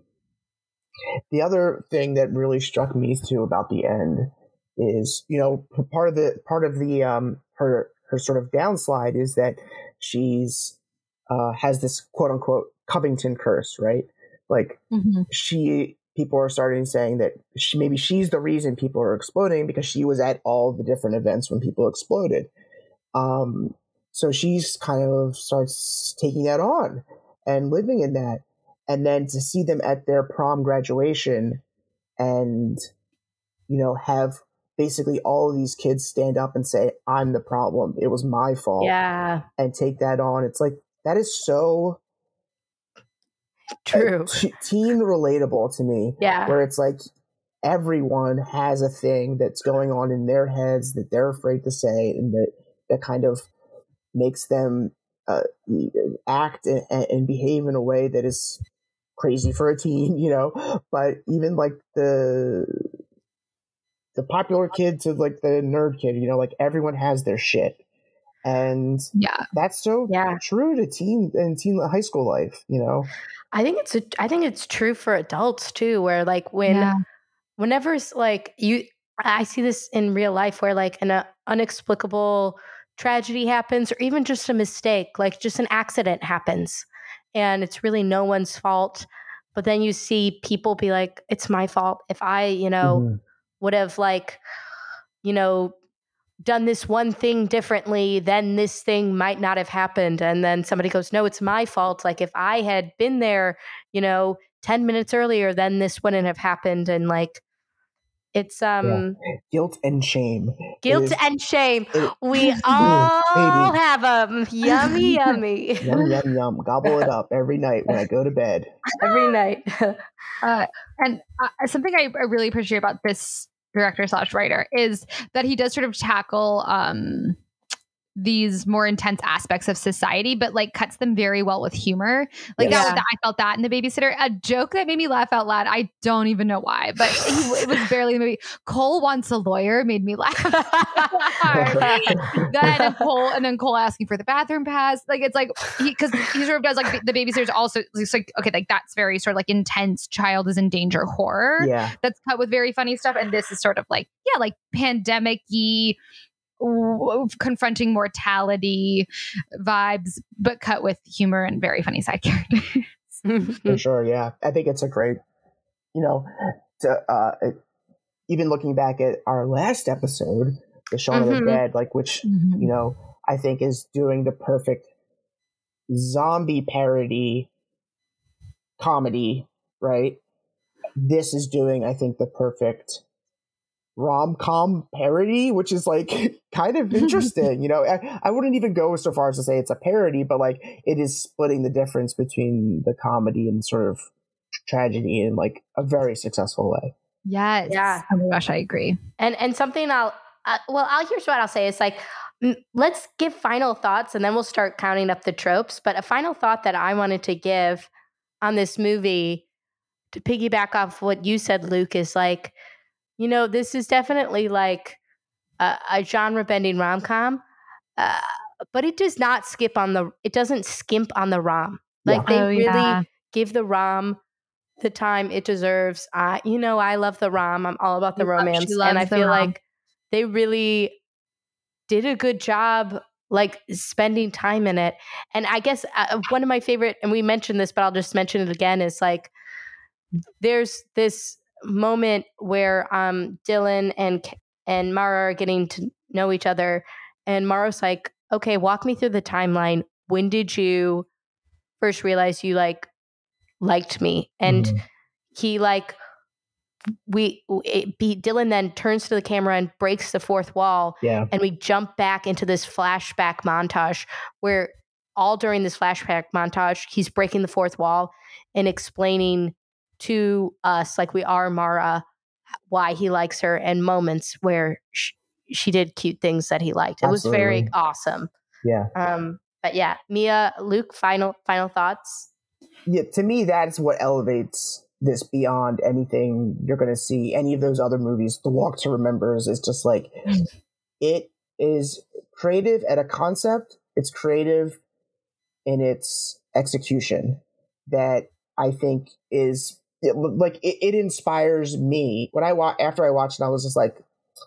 The other thing that really struck me too about the end is, you know, part of the part of the um her her sort of downslide is that she's uh has this quote unquote Covington curse, right? Like Mm-hmm. she people are starting saying that she, maybe she's the reason people are exploding because she was at all the different events when people exploded. Um, so she's kind of starts taking that on and living in that. And then to see them at their prom graduation and, you know, have basically all of these kids stand up and say, I'm the problem. It was my fault. Yeah. And take that on. It's like, that is so True. t- teen relatable to me. Yeah. Where it's like everyone has a thing that's going on in their heads that they're afraid to say and that, that kind of makes them uh, act and, and behave in a way that is crazy for a teen, you know. But even like the the popular kid to like the nerd kid, you know, like everyone has their shit. And Yeah. that's so Yeah. true to teen and teen high school life, you know. I think it's a, I think it's true for adults too, where like when Yeah. whenever it's like you, I see this in real life where like an uh, unexplicable tragedy happens or even just a mistake, like just an accident happens and it's really no one's fault. But then you see people be like, it's my fault. If I, you know, Mhm. would have like, you know, done this one thing differently, then this thing might not have happened. And then somebody goes, no, it's my fault. Like if I had been there, you know, ten minutes earlier, then this wouldn't have happened. And like, it's um Guilt and shame. guilt It is- and shame. it- We all baby. have them. Yummy, yummy. Yum, yum, yum. Gobble it up every night when I go to bed. Every night. Uh, and uh, something I, I really appreciate about this director slash writer, is that he does sort of tackle um, these more intense aspects of society, but like cuts them very well with humor. Like Yes. that, was, I felt that in The Babysitter. A joke that made me laugh out loud. I don't even know why, but he, it was barely the movie. Cole Wants a Lawyer made me laugh. Then and Cole, and then Cole asking for the bathroom pass. Like it's like he because he sort of does like The Babysitter's also it's like okay, like that's very sort of like intense child is in danger horror. Yeah. That's cut with very funny stuff, and this is sort of like yeah, like pandemic-y, w- confronting mortality vibes, but cut with humor and very funny side characters. For sure, yeah. I think it's a great, you know, to, uh, it, even looking back at our last episode, the Shaun of the Mhm. Dead, like which, Mhm. you know, I think is doing the perfect zombie parody comedy, right? This is doing, I think, the perfect rom-com parody, which is like kind of interesting. You know, I, I wouldn't even go so far as to say it's a parody, but like it is splitting the difference between the comedy and sort of tragedy in like a very successful way. Yes. Yeah. Oh my gosh, I agree. And and something I'll uh, well, I'll here's what I'll say. It's like mm, let's give final thoughts, and then we'll start counting up the tropes. But a final thought that I wanted to give on this movie, to piggyback off what you said, Luke, is like, you know, this is definitely like a, a genre-bending rom-com, uh, but it does not skip on the. It doesn't skimp on the rom. Like Yeah. they Oh, really yeah. give the rom the time it deserves. I, you know, I love the rom. I'm all about the She loves- romance, she and loves I the feel rom. like they really did a good job, like spending time in it. And I guess uh, one of my favorite, and we mentioned this, but I'll just mention it again, is like there's this moment where um Dylan and and Mara are getting to know each other, and Mara's like, "Okay, walk me through the timeline. When did you first realize you like liked me?" And Mhm. he like we it be Dylan then turns to the camera and breaks the fourth wall, Yeah. and we jump back into this flashback montage where all during this flashback montage he's breaking the fourth wall and explaining to us, like we are Mara, why he likes her, and moments where sh- she did cute things that he liked. It was very Absolutely. awesome. Yeah. Um but yeah, Mia, Luke, final final thoughts. Yeah. To me, that's what elevates this beyond anything you're going to see, any of those other movies. The Walk to Remember is just like, it is creative at a concept. It's creative in its execution that I think is it, like, it, it inspires me. When I wa- after I watched it, I was just like,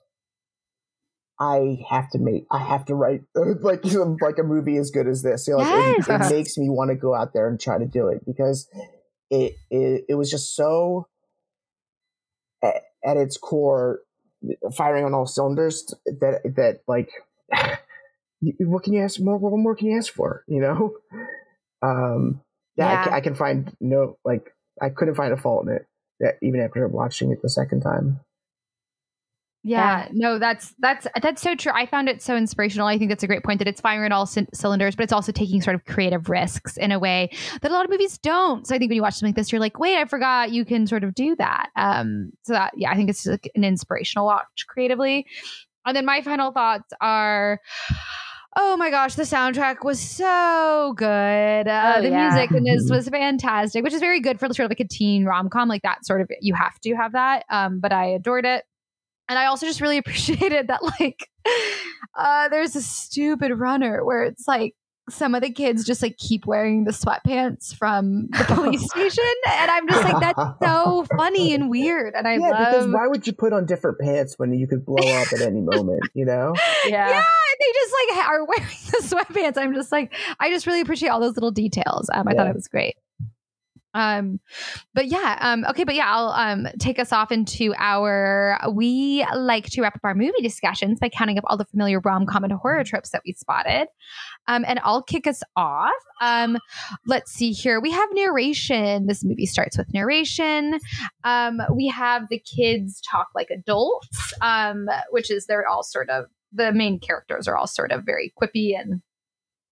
I have to make, I have to write like, like a movie as good as this. You know, like, it, Yes. it makes me want to go out there and try to do it, because it, it, it was just so at, at its core firing on all cylinders that, that like, what can you ask more? What more can you ask for? You know? Um, yeah, Yeah. I, ca- I can find no, like, I couldn't find a fault in it, yeah, even after watching it the second time. Yeah, Yeah. no, that's that's that's so true. I found it so inspirational. I think that's a great point, that it's firing on all c- cylinders, but it's also taking sort of creative risks in a way that a lot of movies don't. So I think when you watch something like this, you're like, wait, I forgot you can sort of do that. Um, so that yeah, I think it's like an inspirational watch creatively. And then my final thoughts are, oh my gosh, the soundtrack was so good. Uh, Oh, the yeah. music in this was fantastic, which is very good for sort of like a teen rom com, like that sort of, you have to have that. Um, but I adored it. And I also just really appreciated that, like, uh, there's a stupid runner where it's like some of the kids just like keep wearing the sweatpants from the police station. And I'm just like, that's so funny and weird. And I yeah, love. because why would you put on different pants when you could blow up at any moment, you know? Yeah. Yeah, they just like ha- are wearing the sweatpants. I'm just like, I just really appreciate all those little details. Um, I thought Yeah. it was great. Um, but yeah, um, okay, but yeah, I'll um take us off into our. We like to wrap up our movie discussions by counting up all the familiar rom-com and horror tropes that we spotted. Um, and I'll kick us off. Um, let's see here. We have narration. This movie starts with narration. Um, we have the kids talk like adults, um, which is they're all sort of the main characters are all sort of very quippy and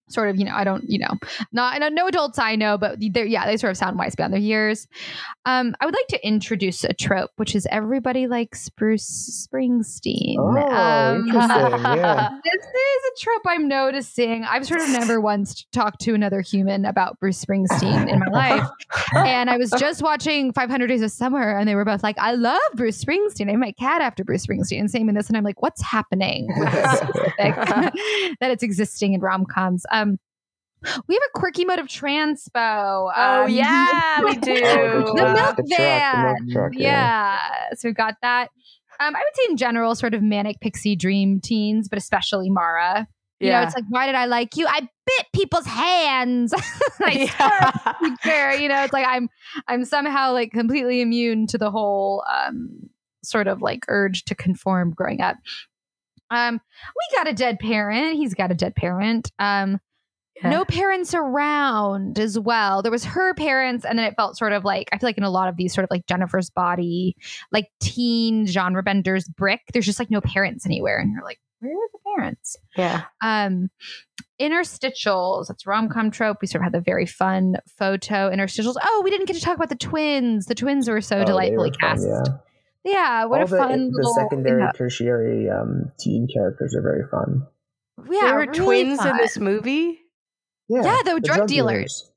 sort of, you know, I don't, you know, not, I know no adults I know, but they're, yeah, they sort of sound wise beyond their years. Um, I would like to introduce a trope, which is everybody likes Bruce Springsteen. Oh, um, interesting. Yeah. This is a trope I'm noticing. I've sort of never once talked to another human about Bruce Springsteen in my life. And I was just watching five hundred Days of Summer, and they were both like, I love Bruce Springsteen. I named my cat after Bruce Springsteen. And same in this. And I'm like, what's happening with this specific that it's existing in rom-coms? Um, we have a quirky mode of transpo. Oh, um, yeah, we do. Oh, The the milk truck, the milk van. truck, yeah. yeah. So we've got that. Um, I would say in general, sort of manic pixie dream teens, but especially Mara. You Yeah. know, it's like, why did I like you? I bit people's hands. I Yeah. swear, you know, it's like I'm I'm somehow like completely immune to the whole um sort of like urge to conform growing up. Um, we got a dead parent. He's got a dead parent. Um, Yeah. no parents around as well. There was her parents, and then it felt sort of like, I feel like in a lot of these sort of like Jennifer's Body, like teen genre benders, Brick, there's just like no parents anywhere. And you're like, where are the parents? Yeah. Um, interstitials, that's rom-com trope. We sort of had the very fun photo interstitials. Oh, we didn't get to talk about the twins. The twins were so Oh, they delightfully were fun, cast. yeah. Yeah, what All a the, fun the little secondary, yeah. tertiary um, teen characters are very fun. Yeah, There were really twins in fun. this movie? Yeah, Yeah, they were drug dealers.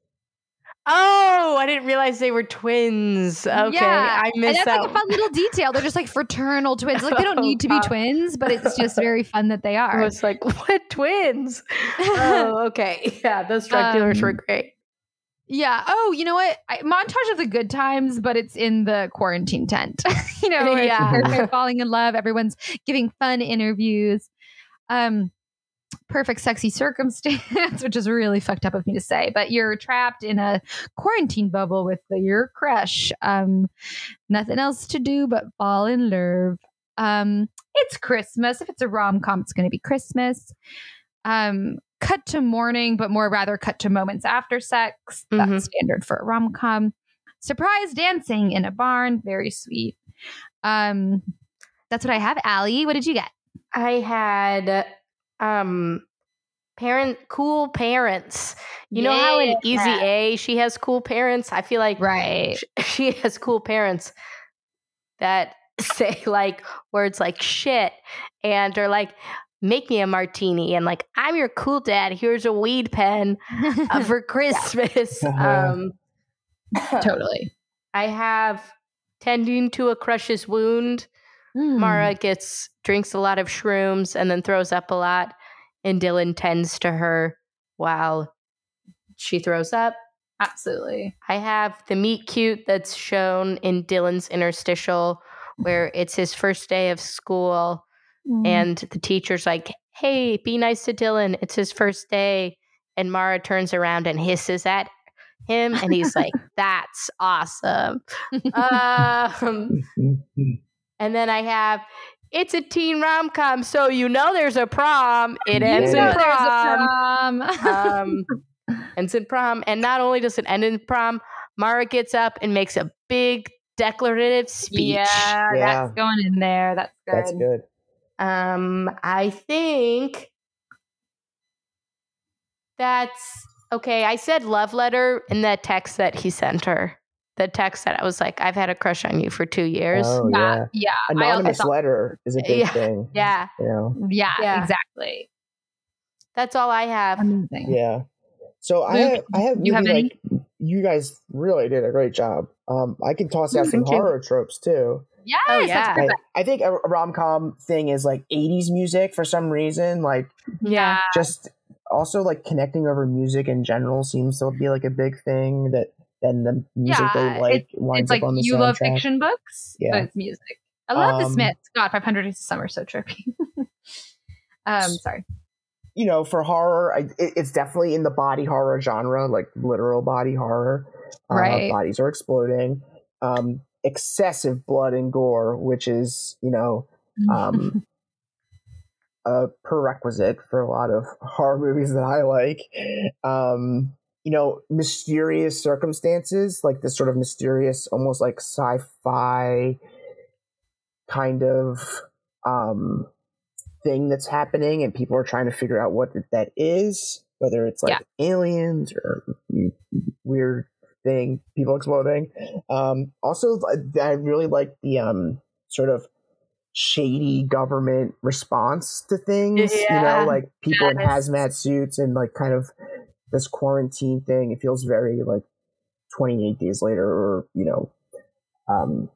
Oh, I didn't realize they were twins. Okay, Yeah, I and missed that's that. like a fun little detail. They're just like fraternal twins. Like they don't Oh, need to be God. twins, but it's just very fun that they I are. was like, what twins? Oh, okay. Yeah, those drug dealers were Um, great. Yeah. Oh, you know what? I, montage of the good times, but it's in the quarantine tent. you know, where Yeah. they're, they're falling in love. Everyone's giving fun interviews. Um, perfect sexy circumstance, which is really fucked up of me to say, but you're trapped in a quarantine bubble with the, your crush. Um, nothing else to do but fall in love. Um, it's Christmas. If it's a rom-com, it's going to be Christmas. Um, cut to morning, but more rather cut to moments after sex. That's Mhm. standard for a rom-com. Surprise dancing in a barn. Very sweet. Um, that's what I have. Allie, what did you get? I had um parent cool parents. You know how in Easy A she has cool parents? I feel like Right. sh- she has cool parents that say like words like shit and are like, make me a martini, and like, I'm your cool dad, here's a weed pen uh, for Christmas. um Totally. I have tending to a crush's wound. Mm. Mara gets drinks a lot of shrooms and then throws up a lot, and Dylan tends to her while she throws up. Absolutely. I have the meet cute that's shown in Dylan's interstitial, where it's his first day of school, Mm. and the teacher's like, "Hey, be nice to Dylan. It's his first day." And Mara turns around and hisses at him, and he's like, "That's awesome." Um, and then I have, it's a teen rom-com, so you know there's a prom. It ends know in There's a prom. prom. Um, ends in prom. And not only does it end in prom, Mara gets up and makes a big declarative speech. yeah, Yeah. that's going in there. That's good. That's good. Um, I think that's okay. I said love letter in that text that he sent her. The text that I was like, I've had a crush on you for two years. Oh, Yeah, yeah. yeah. I also Anonymous thought- letter is a big Yeah. thing. Yeah, You know? yeah, Yeah. exactly. that's all I have. Amazing. Yeah. So I Luke, have, I have, you have maybe, any? like, you guys really did a great job. Um, I can toss out Mm, some thank you. horror tropes too. Yes, Oh, that's yeah. I, perfect. I think a, a rom com thing is like eighties music for some reason. Like Yeah. just also like connecting over music in general seems to be like a big thing that then the music Yeah, they like winds It's like up on the you soundtrack. love fiction books, Yeah. but it's music. I love the Um, Smiths. God, five hundred Days of Summer, so trippy. um, sorry. You know, for horror, I, it, it's definitely in the body horror genre, like literal body horror. Uh, Right. Bodies are exploding. Um, excessive blood and gore, which is, you know, um, a prerequisite for a lot of horror movies that I like. Um, you know, mysterious circumstances, like this sort of mysterious, almost like sci-fi kind of um, thing that's happening, and people are trying to figure out what that is. whether it's like Yeah. aliens or weird thing, people exploding. Um, also, I really like the um, sort of shady government response to things. You Yeah. know, like people in Yes. hazmat suits and like kind of this quarantine thing. It feels very like twenty-eight Days Later, or you know, um,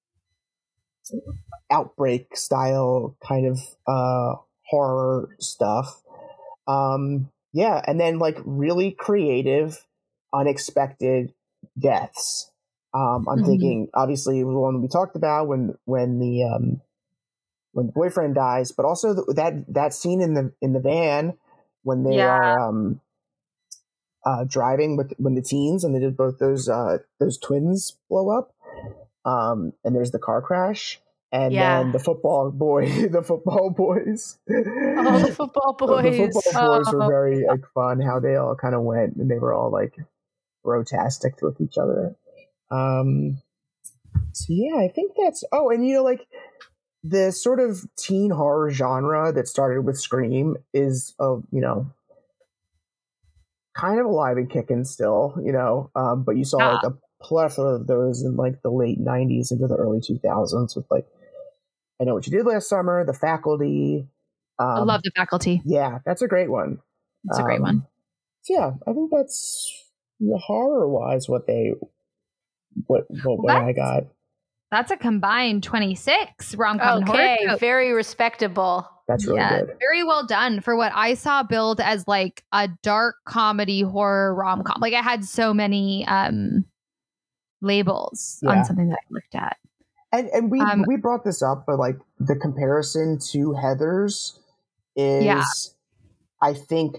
outbreak style kind of uh, horror stuff. Um, yeah, and then like really creative, unexpected deaths. Um, I'm Mhm. thinking obviously the one we talked about when when the um, when the boyfriend dies, but also the, that that scene in the in the van when they Yeah. are um, uh, driving with when the teens and they did both those uh, those twins blow up, um, and there's the car crash. And Yeah. then the football boy, the football boys. Oh, the football The boys. football boys were Oh. very like fun. How they all kind of went, and they were all like brotastic with each other. Um, so yeah, I think that's. Oh, and you know, like the sort of teen horror genre that started with Scream is, uh, you know, kind of alive and kicking still. You know, um, but you saw Yeah. like a plethora of those in like the late nineties into the early two thousands with like I Know What You Did Last Summer, The Faculty. Um, I love The Faculty. Yeah, that's a great one. It's a great Um, one. So yeah, I think that's horror wise what they what what, what I That's- got. That's a combined twenty-six rom-com and horror Okay, tropes. very respectable. That's really Yeah, good. very well done for what I saw billed as like a dark comedy horror rom-com. Like I had so many um labels Yeah. on something that I looked at. And and we Um, we brought this up, but like the comparison to Heathers is, Yeah. I think,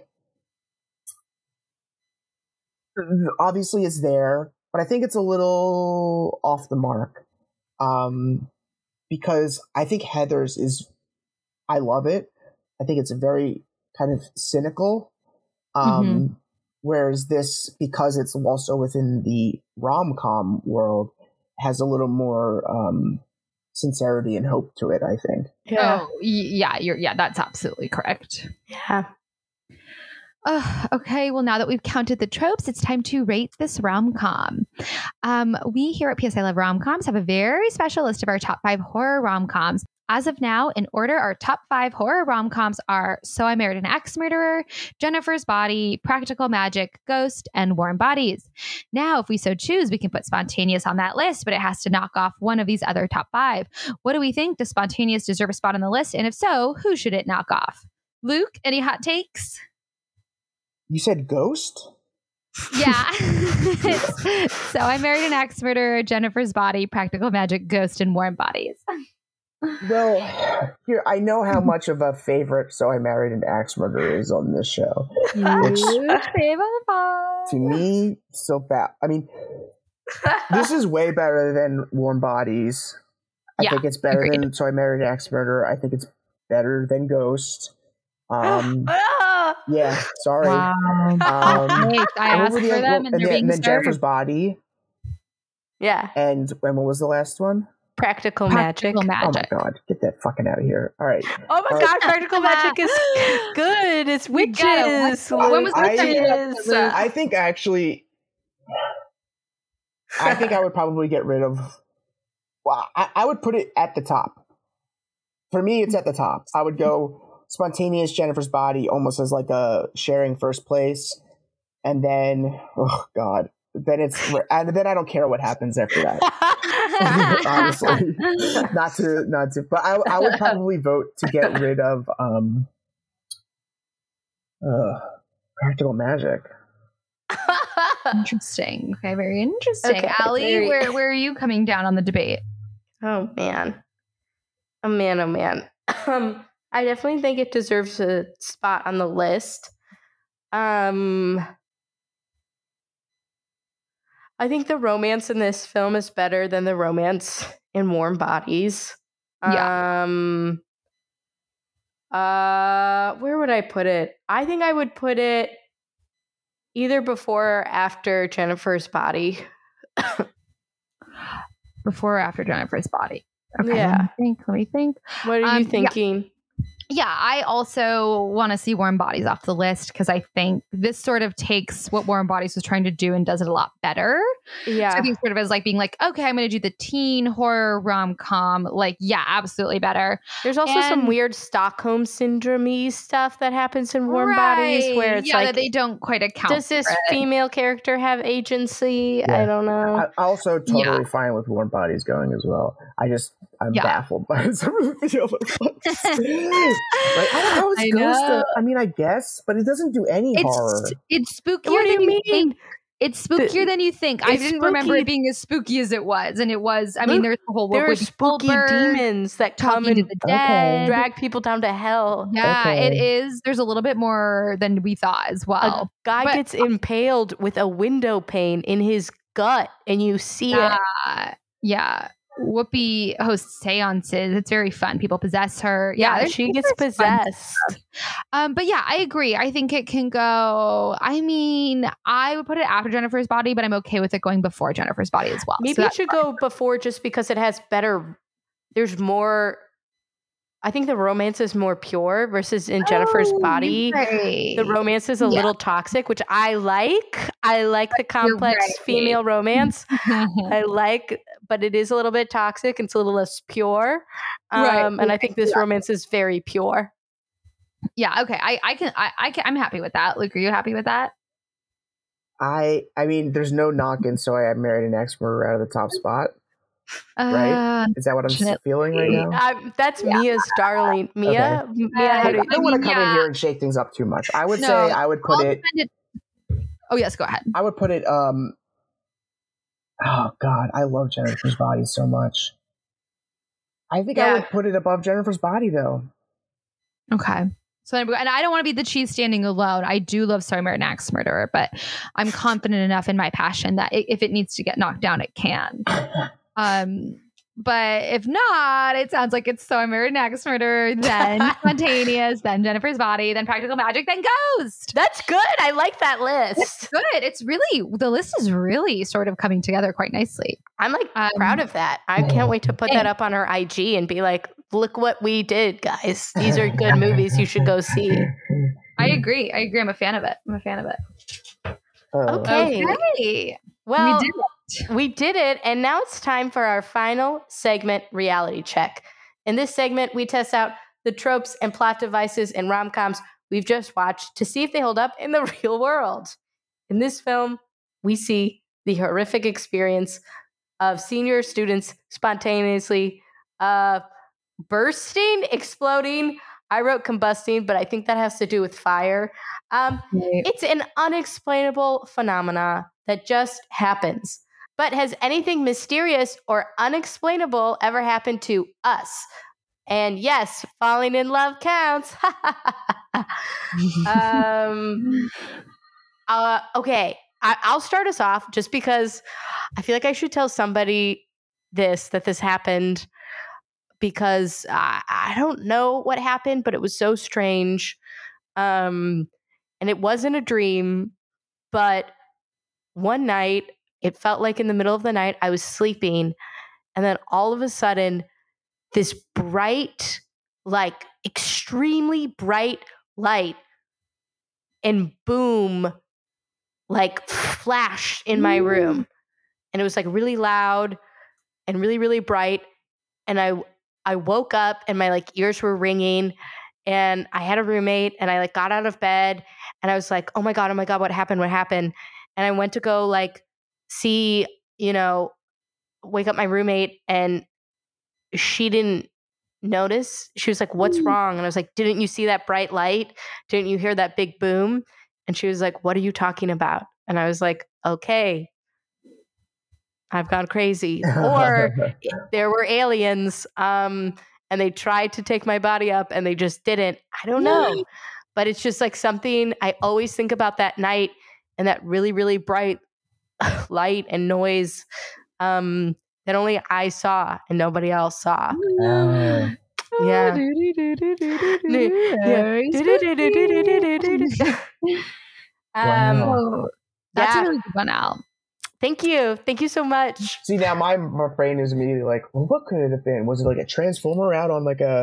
obviously it's there, but I think it's a little off the mark, um, because I think Heathers is, I love it. I think it's very kind of cynical, um, Mm-hmm. whereas this, because it's also within the rom-com world, has a little more um, sincerity and hope to it, I think. Yeah. Oh, y- yeah, you're yeah, that's absolutely correct. Yeah. Uh, okay, well, now that we've counted the tropes, it's time to rate this rom-com. Um, we here at P S I Love Rom-Coms have a very special list of our top five horror rom-coms. As of now, in order, our top five horror rom-coms are So I Married an Axe Murderer, Jennifer's Body, Practical Magic, Ghost, and Warm Bodies. Now, if we so choose, we can put Spontaneous on that list, but it has to knock off one of these other top five. What do we think? Does Spontaneous deserve a spot on the list? And if so, who should it knock off? Luke, any hot takes? You said Ghost? Yeah. So I Married an Axe Murderer, Jennifer's Body, Practical Magic, Ghost, and Warm Bodies. Well, here I know how much of a favorite So I Married an Axe Murderer is on this show. Which, to me, so bad. I mean, this is way better than Warm Bodies. I Yeah, think it's better agreed. than So I Married an Axe Murderer. I think it's better than Ghost. Um, Ah! yeah, sorry. Wow. Um, Thanks. I and what asked were for the other- them, and and they're then, being and then Jennifer's served. Body. Yeah. And when what was the last one? Practical magic. Practical Oh my Magic. god, get that fucking out of here. All right. Oh my Uh, god, practical magic is good. It's We gotta witches. watch- when was I- witches. I think actually, I think I would probably get rid of. Well, I, I would put it at the top. For me, it's at the top. I would go Spontaneous, Jennifer's Body, almost as like a sharing first place, and then oh god, then it's and then I don't care what happens after that. Honestly, not to not to, but I I would probably vote to get rid of um, uh, Practical Magic. Interesting. Okay, very interesting. Okay, Allie, very- where where are you coming down on the debate? Oh man. Oh man, oh man. Um, I definitely think it deserves a spot on the list. Um I think the romance in this film is better than the romance in Warm Bodies. Yeah. Um uh where would I put it? I think I would put it either before or after Jennifer's Body. Before or after Jennifer's Body? Okay, Yeah. let me think. Let me think. What are Um, you yeah. thinking? Yeah, I also want to see Warm Bodies off the list because I think this sort of takes what Warm Bodies was trying to do and does it a lot better. Yeah. So I think sort of as like being like, okay, I'm going to do the teen horror rom-com. Like, yeah, absolutely better. There's also And- some weird Stockholm syndrome-y stuff that happens in Warm Bodies where it's yeah, like, that they don't quite account does this for it. female character have agency? Yeah. I don't know. I, also totally Yeah. fine with Warm Bodies going as well. I just I'm Yeah. baffled by some of the other ones. Like, I don't know. It's I Ghost. know. Of- I mean, I guess, but it doesn't do any horror. It's it's spookier What do than you you mean? think. It's spookier The- than you think. I it's didn't remember spooky. it being as spooky as it was, and it was. I mean, Look, there's the whole work There are with spooky Goldberg demons that come talking and to the dead. drag people down to hell. Yeah, Okay. it is. There's a little bit more than we thought as A well. guy but- gets impaled with a window pane in his gut, and you see it. Yeah, yeah. Whoopi hosts seances. It's very fun. People possess her. Yeah, Yeah, there's- she gets there's fun possessed. Um, but yeah, I agree. I think it can go. I mean, I would put it after Jennifer's Body, but I'm okay with it going before Jennifer's Body as well. Maybe So it that's should fine. go before just because it has better. There's more. I think the romance is more pure versus in Jennifer's Oh, Body. you're right. The romance is a Yeah. little toxic, which I like. I like the complex right. female romance. I like, but it is a little bit toxic. And it's a little less pure. Um, Right, and I think this yeah. romance is very pure. yeah. Okay. I, I can. I, I can. I'm happy with that. Luke, are you happy with that? I I mean, there's no knocking, so I married an ex murderer out of the top spot. Right? Uh, Is that what I'm s- Unfortunately. feeling right now? Um, that's Yeah. Mia's darling. Mia, Mia, Uh, how I do you- don't want to come in yeah. here and shake things up too much. I would No, say I would put I'll it. defend it- Oh yes, go ahead. I would put it. Um. Oh God, I love Jennifer's Body so much. I think I Yeah. would put it above Jennifer's Body, though. Okay. So, and I don't want to be the cheese standing alone. I do love Sorry Married an Axe Murderer, but I'm confident enough in my passion that i- if it needs to get knocked down, it can. Um, but if not, it sounds like it's So I Married an Axe Murderer, then Spontaneous, then Jennifer's Body, then Practical Magic, then Ghost. That's good. I like that It's list. good. It's really, the list is really sort of coming together quite nicely. I'm like Um, proud of that. I can't wait to put that up on her I G and be like, look what we did, guys. These are good movies you should go see. I agree. I agree. I'm a fan of it. I'm a fan of it. Uh, Okay. Okay. Well, we did it. We did it, and now it's time for our final segment, Reality Check. In this segment, we test out the tropes and plot devices in rom-coms we've just watched to see if they hold up in the real world. In this film, we see the horrific experience of senior students spontaneously uh, bursting, exploding. I wrote combusting, but I think that has to do with fire. Um, it's an unexplainable phenomena that just happens. But has anything mysterious or unexplainable ever happened to us? And yes, falling in love counts. um, uh, okay, I, I'll start us off just because I feel like I should tell somebody this, that this happened, because I, I don't know what happened, but it was so strange. Um, and it wasn't a dream, but one night, it felt like in the middle of the night, I was sleeping, and then all of a sudden, this bright, like extremely bright light and boom, like flashed in my room. And it was like really loud and really, really bright. And I I woke up and my like ears were ringing, and I had a roommate, and I like got out of bed, and I was like, oh my God, oh my God, what happened? What happened? And I went to go like see, you know, wake up my roommate, and she didn't notice. She was like, what's wrong? And I was like, didn't you see that bright light? Didn't you hear that big boom? And she was like, what are you talking about? And I was like, okay, I've gone crazy. Or there were aliens, um, and they tried to take my body up and they just didn't. I don't know. But it's just like something I always think about that night, and that really, really bright light and noise um, that only I saw and nobody else saw. uh, Yeah. um, Oh, that's yeah. a really good one, Al. Thank you. Thank you so much. see now, my, my brain is immediately like, well, what could it have been? Was it like a transformer out on like a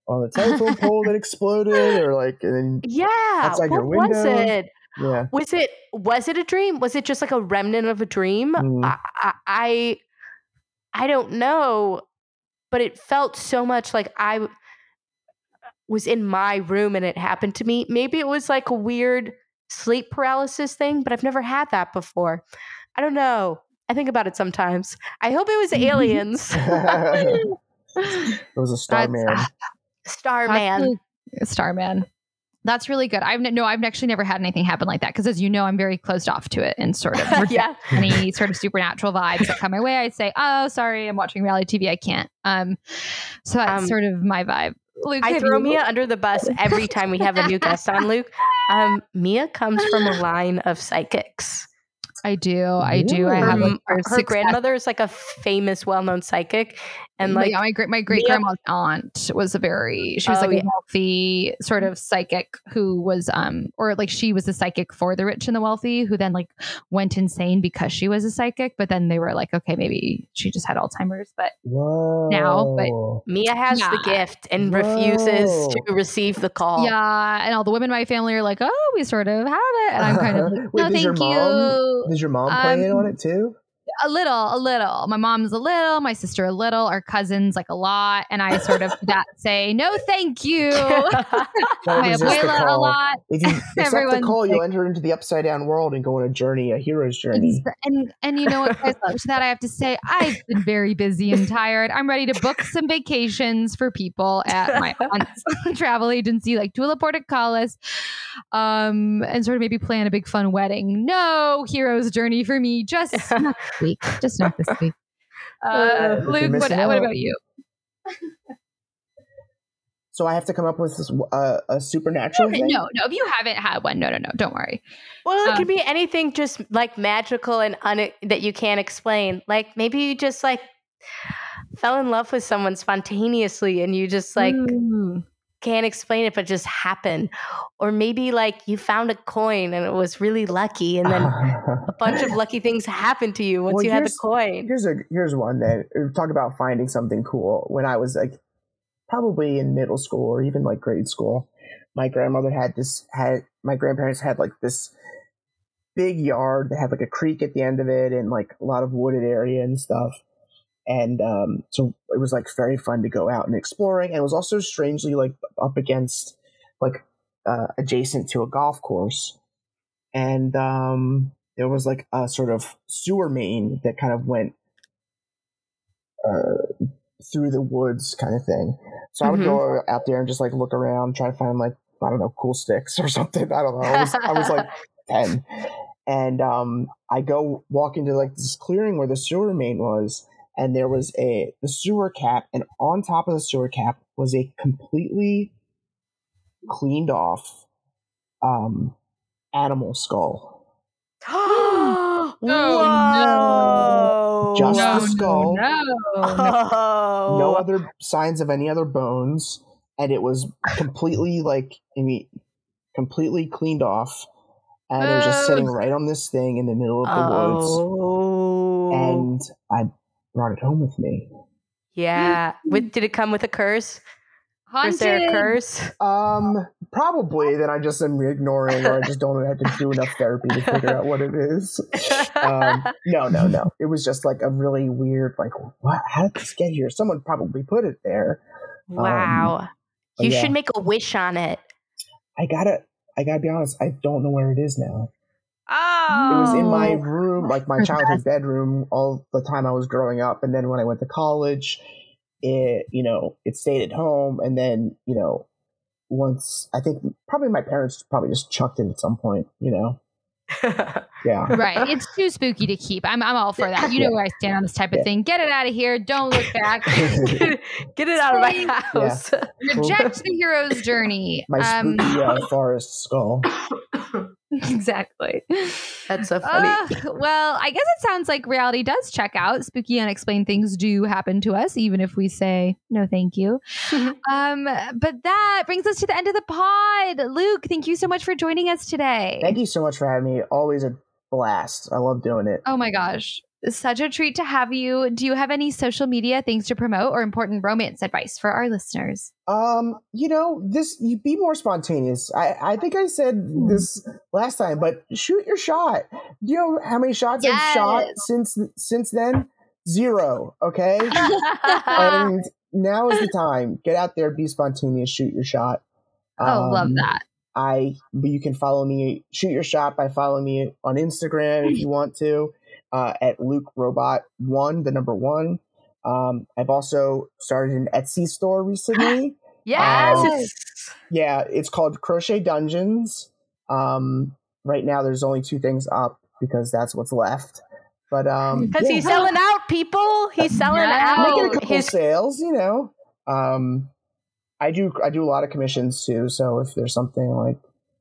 on the telephone pole that exploded, or like and then Yeah. outside What your window. was it? Yeah. Was it was it a dream? Was it just like a remnant of a dream? Mm. I, I I I don't know, but it felt so much like I w- was in my room and it happened to me. Maybe it was like a weird sleep paralysis thing, but I've never had that before. I don't know. I think about it sometimes. I hope it was aliens. It was a Starman. That's- Starman. Starman. That's really good. I've n- no, I've actually never had anything happen like that because, as you know, I'm very closed off to it and sort of reject Yeah. any sort of supernatural vibes that come my way. I'd say, "Oh, sorry, I'm watching reality T V. I can't." Um, so that's Um, sort of my vibe. Luke, I have throw you- Mia under the bus every time we have a new guest on, Luke. Um, Mia comes from a line of psychics. I do. I do. I Really? have Her, like her success- grandmother is like a famous, well-known psychic, and Like like yeah, my great my great grandma's aunt was a very she was Oh, like yeah. a wealthy sort of psychic who was um or like she was a psychic for the rich and the wealthy who then like went insane because she was a psychic, but then they were like, okay, maybe she just had Alzheimer's, but Whoa. Now, but- Mia has the Yeah. gift and refuses Whoa. to receive the call. yeah, and all the women in my family are like, oh, we sort of have it, and I'm kind of like, Wait, no, does your thank mom- you. Does your mom play in Um, on it too? A little, a little. My mom's a little, my sister a little, our cousins like a lot, and I sort of that say no, thank you. Gotta My resist the abuela a call. lot. If you accept the Everyone's call, you'll like- enter into the upside down world and go on a journey, a hero's journey. Ex- And and you know what, guys? To that I have to say, I've been very busy and tired. I'm ready to book some vacations for people at my aunt's travel agency, like Tula Portocalis, um, and sort of maybe plan a big fun wedding. No hero's journey for me, just not this week. Just not this week. Uh, You're Luke, what, missing what out. about you? So I have to come up with this, uh, a supernatural thing? No, no. If you haven't had one, no, no, no. Don't worry. Well, it Um, could be anything just like magical and un- that you can't explain. Like maybe you just like fell in love with someone spontaneously and you just like Mm. can't explain it, but just happened. Or maybe like you found a coin and it was really lucky and then a bunch of lucky things happened to you once Well, you had the here's- coin. Here's a here's one that talk about finding something cool. When I was like probably in middle school or even like grade school, my grandmother had this had my grandparents had like this big yard that had like a creek at the end of it and like a lot of wooded area and stuff. And um, so it was like very fun to go out and exploring. And it was also strangely like up against like uh, adjacent to a golf course. And um, there was like a sort of sewer main that kind of went uh, through the woods kind of thing. So I would go out there and just like look around, try to find like, I don't know, cool sticks or something. I don't know. I was, I was like ten. And um, I go walk into like this clearing where the sewer main was. And there was a the sewer cap, and on top of the sewer cap was a completely cleaned off um, animal skull. Oh, no. Just no, the skull. No, no, no. Oh. No other signs of any other bones, and it was completely like I mean, completely cleaned off, and it was just sitting right on this thing in the middle of the woods. Oh. And I brought it home with me. Yeah. With, did it come with a curse? Was there a Haunted. curse? Um, probably that I just am ignoring, or I just don't have to do enough therapy to figure out what it is. Um, no, no, no. It was just like a really weird, like, what? How did this get here? Someone probably put it there. Wow. but you yeah. should make a wish on it. I gotta, I gotta be honest. I don't know where it is now. Oh. It was in my room, like my childhood bedroom, all the time I was growing up. And then when I went to college, it, you know, it stayed at home. And then, you know, once I think probably my parents probably just chucked it at some point, you know. Yeah. Right. It's too spooky to keep. I'm I'm all for that. You know where I stand on this type of Yeah. thing. Get it out of here. Don't look back. Get it out of my house. Reject the hero's journey. My Um, spooky uh, forest skull. exactly. That's so funny. Uh, well, I guess it sounds like reality does check out. Spooky, unexplained things do happen to us, even if we say no, thank you. um, but that brings us to the end of the pod. Luke, thank you so much for joining us today. Thank you so much for having me. Always a blast. I love doing it. Oh my gosh. Such a treat to have you. Do you have any social media things to promote or important romance advice for our listeners? Um, you know, this you be more spontaneous. I, I think I said this last time, but shoot your shot. Do you know how many shots Yes. I've shot since since then? Zero. Okay. And now is the time. Get out there, be spontaneous, shoot your shot. Oh, love Um, that. I but you can follow me, shoot your shot by following me on Instagram if you want to, uh, at Luke Robot one, the number one. Um, I've also started an Etsy store recently. Yes. Um, yeah, it's called Crochet Dungeons. Um, right now there's only two things up because that's what's left. But um, Because yeah, he's selling out, people. He's selling Yeah. making a out. couple His sales, you know. Um, I do I do a lot of commissions too. So if there's something like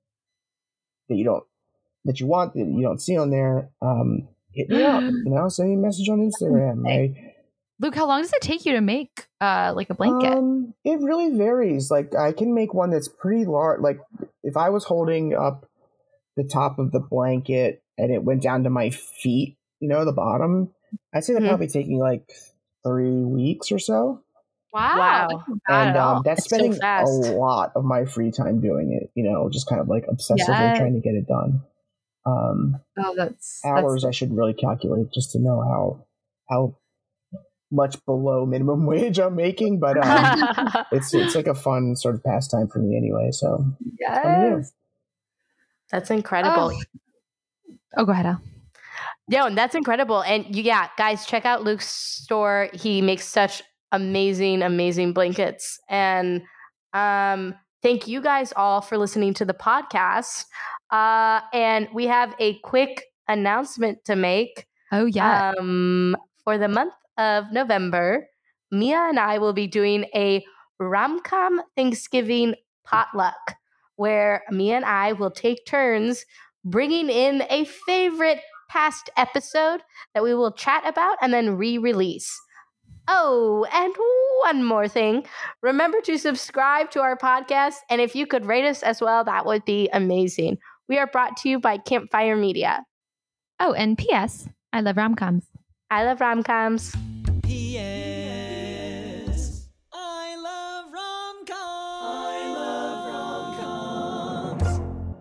that you don't that you want that you don't see on there, um, hit me up. You know, send me a message on Instagram. I, Luke, how long does it take you to make uh, like a blanket? Um, it really varies. Like I can make one that's pretty large. Like if I was holding up the top of the blanket and it went down to my feet, you know, the bottom, I'd say that Mhm. probably take me like three weeks or so. wow. Wow. That's not bad And at all. um, that's It's so spending a fast. lot of my free time doing it. You know, just kind of like obsessively Yes. trying to get it done. Um, Oh, that's hours That's, I should really calculate just to know how how much below minimum wage I'm making, but um, it's it's like a fun sort of pastime for me anyway. So it's fun to do. yes. That's incredible. Oh. oh, go ahead, Al. No, and that's incredible. And you, yeah, guys, check out Luke's store. He makes such amazing, amazing blankets. And um, thank you guys all for listening to the podcast. Uh, and we have a quick announcement to make. Oh, yeah. Um, for the month of November, Mia and I will be doing a rom-com Thanksgiving potluck where Mia and I will take turns bringing in a favorite past episode that we will chat about and then re-release. Oh, and one more thing. Remember to subscribe to our podcast, and if you could rate us as well, that would be amazing. We are brought to you by Campfire Media. oh, and P S. I love rom-coms. I love rom-coms. P S. I love rom-coms. I love rom-coms.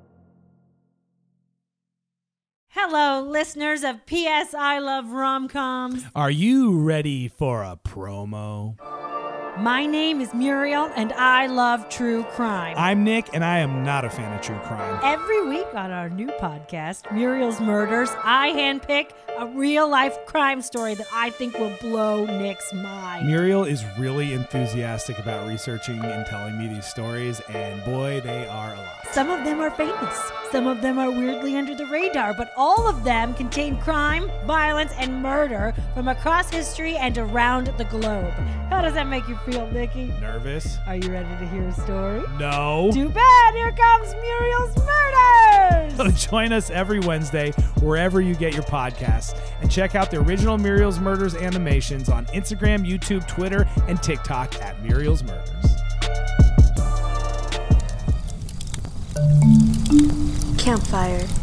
Hello, listeners of P S I Love Rom-Coms. Are you ready for a promo? My name is Muriel, and I love true crime. I'm Nick, and I am not a fan of true crime. Every week on our new podcast, Muriel's Murders, I handpick a real-life crime story that I think will blow Nick's mind. Muriel is really enthusiastic about researching and telling me these stories, and boy, they are a lot. Some of them are famous. Some of them are weirdly under the radar, but all of them contain crime, violence, and murder from across history and around the globe. How does that make you feel, Nikki? Nervous? Are you ready to hear a story? No. Too bad, here comes Muriel's Murders! Join us every Wednesday wherever you get your podcasts, and check out the original Muriel's Murders animations on Instagram, YouTube, Twitter, and TikTok at Muriel's Murders. Campfire.